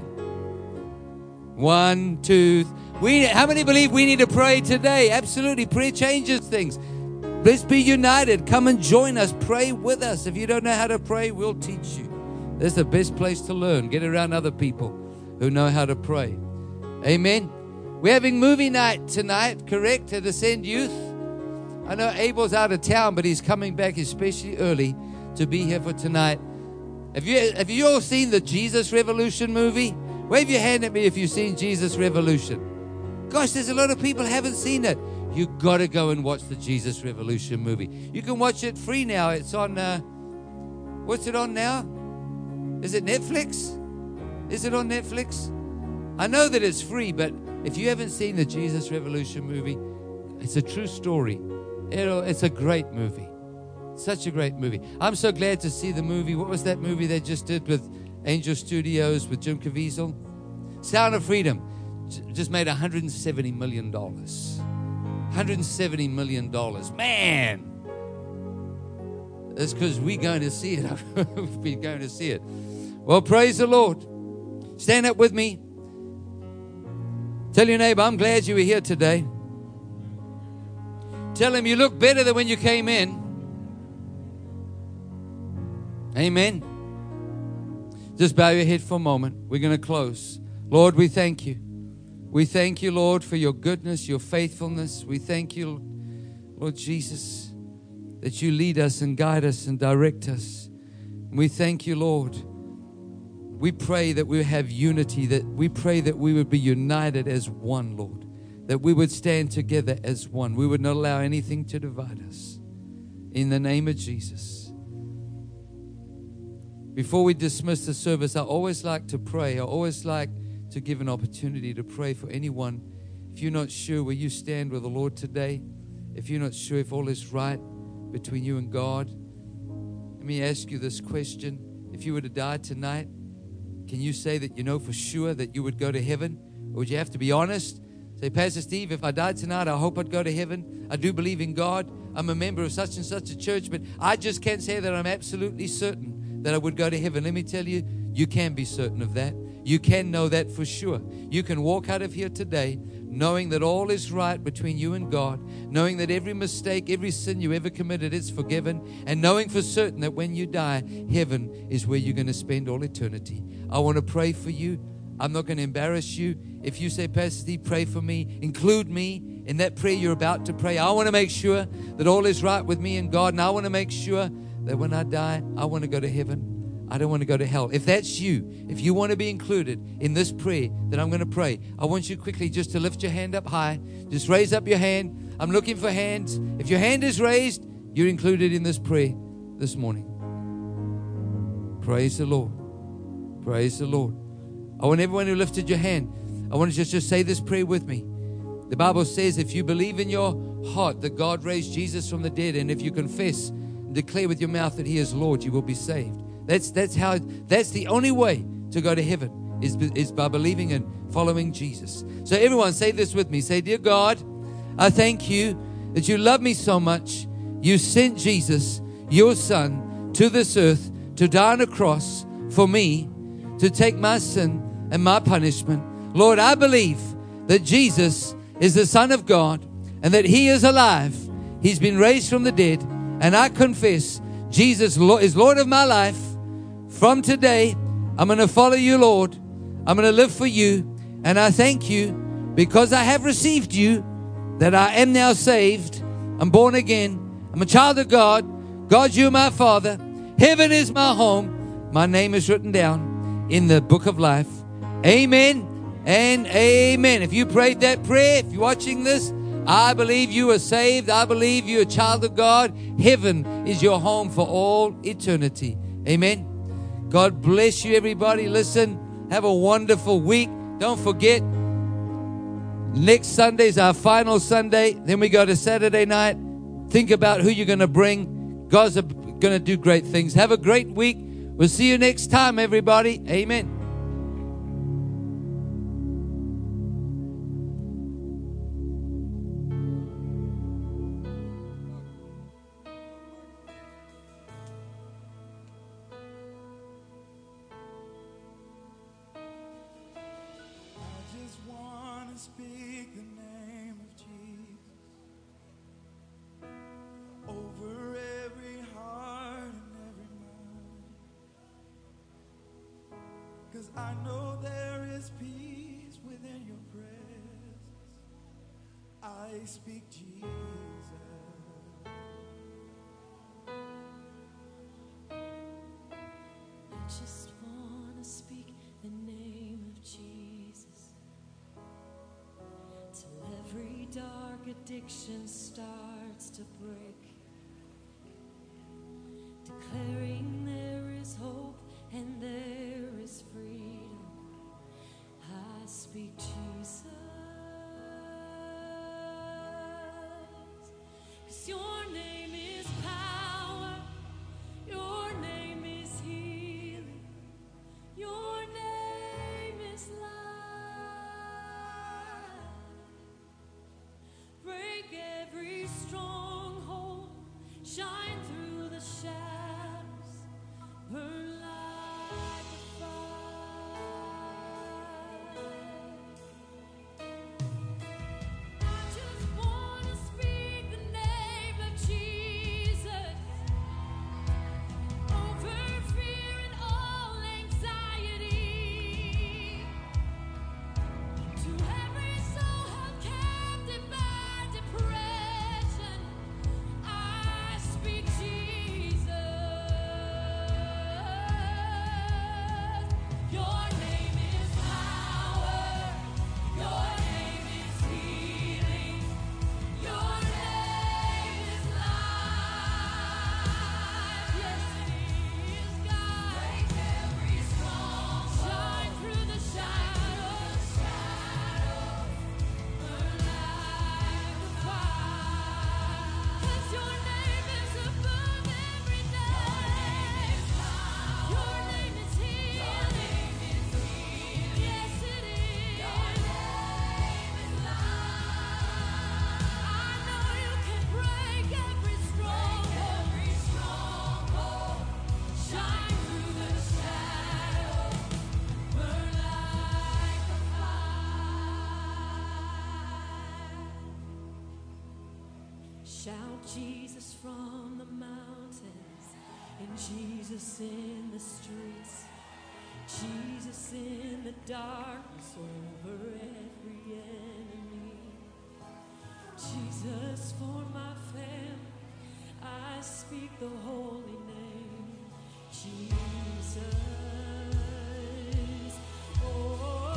1, 2. How many believe we need to pray today? Absolutely. Prayer changes things. Let's be united. Come and join us. Pray with us. If you don't know how to pray, we'll teach you. That's the best place to learn. Get around other people who know how to pray. Amen. We're having movie night tonight, correct, at Ascend Youth. I know Abel's out of town, but he's coming back especially early to be here for tonight. Have you all seen the Jesus Revolution movie? Wave your hand at me if you've seen Jesus Revolution. Gosh, there's a lot of people who haven't seen it. You got to go and watch the Jesus Revolution movie. You can watch it free now. It's on, what's it on now? Is it Netflix? Is it on Netflix? I know that it's free, but if you haven't seen the Jesus Revolution movie, it's a true story. It's a great movie. Such a great movie. I'm so glad to see the movie. What was that movie they just did with Angel Studios with Jim Caviezel? Sound of Freedom. Just made $170 million. $170 million. Man! That's because we're going to see it. We've been going to see it. Well, praise the Lord. Stand up with me. Tell your neighbor, I'm glad you were here today. Tell him you look better than when you came in. Amen. Just bow your head for a moment. We're going to close. Lord, we thank you. We thank you, Lord, for your goodness, your faithfulness. We thank you, Lord Jesus, that you lead us and guide us and direct us. And we thank you, Lord. We pray that we have unity, that we pray that we would be united as one, Lord, that we would stand together as one. We would not allow anything to divide us. In the name of Jesus. Before we dismiss the service, I always like to pray. I always like to give an opportunity to pray for anyone. If you're not sure where you stand with the Lord today, if you're not sure if all is right between you and God, let me ask you this question. If you were to die tonight, can you say that you know for sure that you would go to heaven? Or would you have to be honest? Say, Pastor Steve, if I died tonight, I hope I'd go to heaven. I do believe in God. I'm a member of such and such a church, but I just can't say that I'm absolutely certain that I would go to heaven. Let me tell you, you can be certain of that. You can know that for sure. You can walk out of here today knowing that all is right between you and God, knowing that every mistake, every sin you ever committed is forgiven, and knowing for certain that when you die, heaven is where you're going to spend all eternity. I want to pray for you. I'm not going to embarrass you. If you say, Pastor Steve, pray for me, include me in that prayer you're about to pray. I want to make sure that all is right with me and God, and I want to make sure that when I die, I want to go to heaven. I don't want to go to hell. If that's you, if you want to be included in this prayer that I'm going to pray, I want you quickly just to lift your hand up high. Just raise up your hand. I'm looking for hands. If your hand is raised, you're included in this prayer this morning. Praise the Lord. Praise the Lord. I want everyone who lifted your hand, I want you to just say this prayer with me. The Bible says if you believe in your heart that God raised Jesus from the dead, and if you confess and declare with your mouth that He is Lord, you will be saved. That's the only way to go to heaven is by believing and following Jesus. So everyone say this with me. Say, dear God, I thank you that you love me so much. You sent Jesus, your Son, to this earth to die on a cross for me, to take my sin and my punishment. Lord, I believe that Jesus is the Son of God and that He is alive. He's been raised from the dead, and I confess Jesus is Lord of my life. From today, I'm going to follow you, Lord. I'm going to live for you. And I thank you because I have received you, that I am now saved. I'm born again. I'm a child of God. God, you are my Father. Heaven is my home. My name is written down in the book of life. Amen and amen. If you prayed that prayer, if you're watching this, I believe you are saved. I believe you're a child of God. Heaven is your home for all eternity. Amen. God bless you, everybody. Listen, have a wonderful week. Don't forget, next Sunday is our final Sunday. Then we go to Saturday night. Think about who you're going to bring. God's going to do great things. Have a great week. We'll see you next time, everybody. Amen. I know there is peace within your presence. I speak Jesus. I just want to speak the name of Jesus till every dark addiction starts to break, declaring there is hope and there is freedom. I speak Jesus, 'cause your name is power, your name is healing, your name is life. Break every stronghold, shine through the shadows, burn like a fire. Shout Jesus from the mountains, and Jesus in the streets, Jesus in the darkness over every enemy. Jesus for my family, I speak the holy name, Jesus. Oh.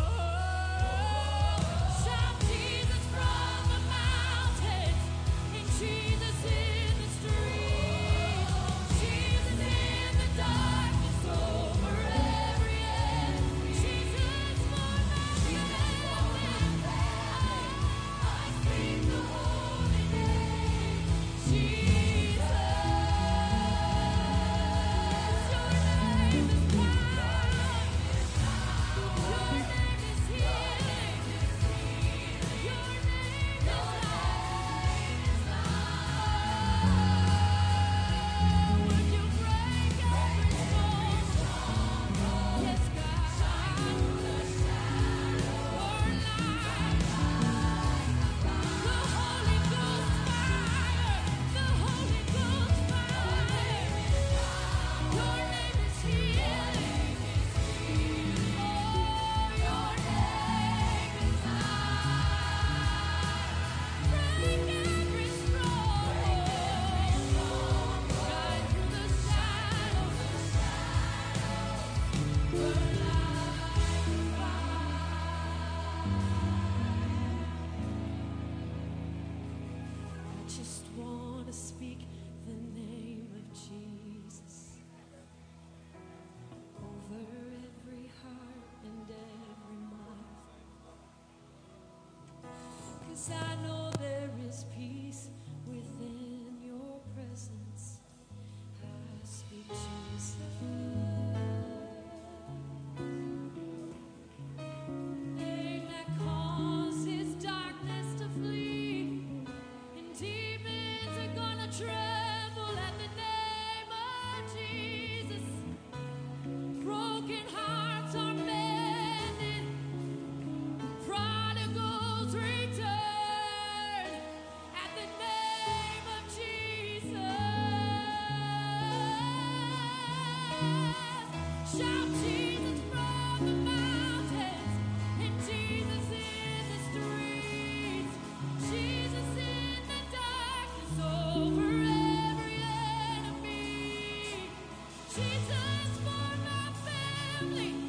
Shout Jesus from the mountains, and Jesus in the streets, Jesus in the darkness over every enemy. Jesus for my family, I speak the holy name, Jesus. Your name is power. Your name is healing. Your name is life. Would you break every storm? Yes, God. Your life. The Holy Ghost fire. The Holy Ghost fire. Your name is healing. Oh, your name is life. Break every stronghold. Shine through the shadows. Burn like fire. I just want to speak the name of Jesus over every heart and every mind. 'Cause I know there is peace within your presence. I speak Jesus. Name that causes darkness to flee, and demons are gonna tremble at the name of Jesus. Broken hearts are mended, prodigals return at the name of Jesus. Shout Jesus from the mountains, and Jesus in the streets, Jesus in the darkness over every enemy. Jesus for my family,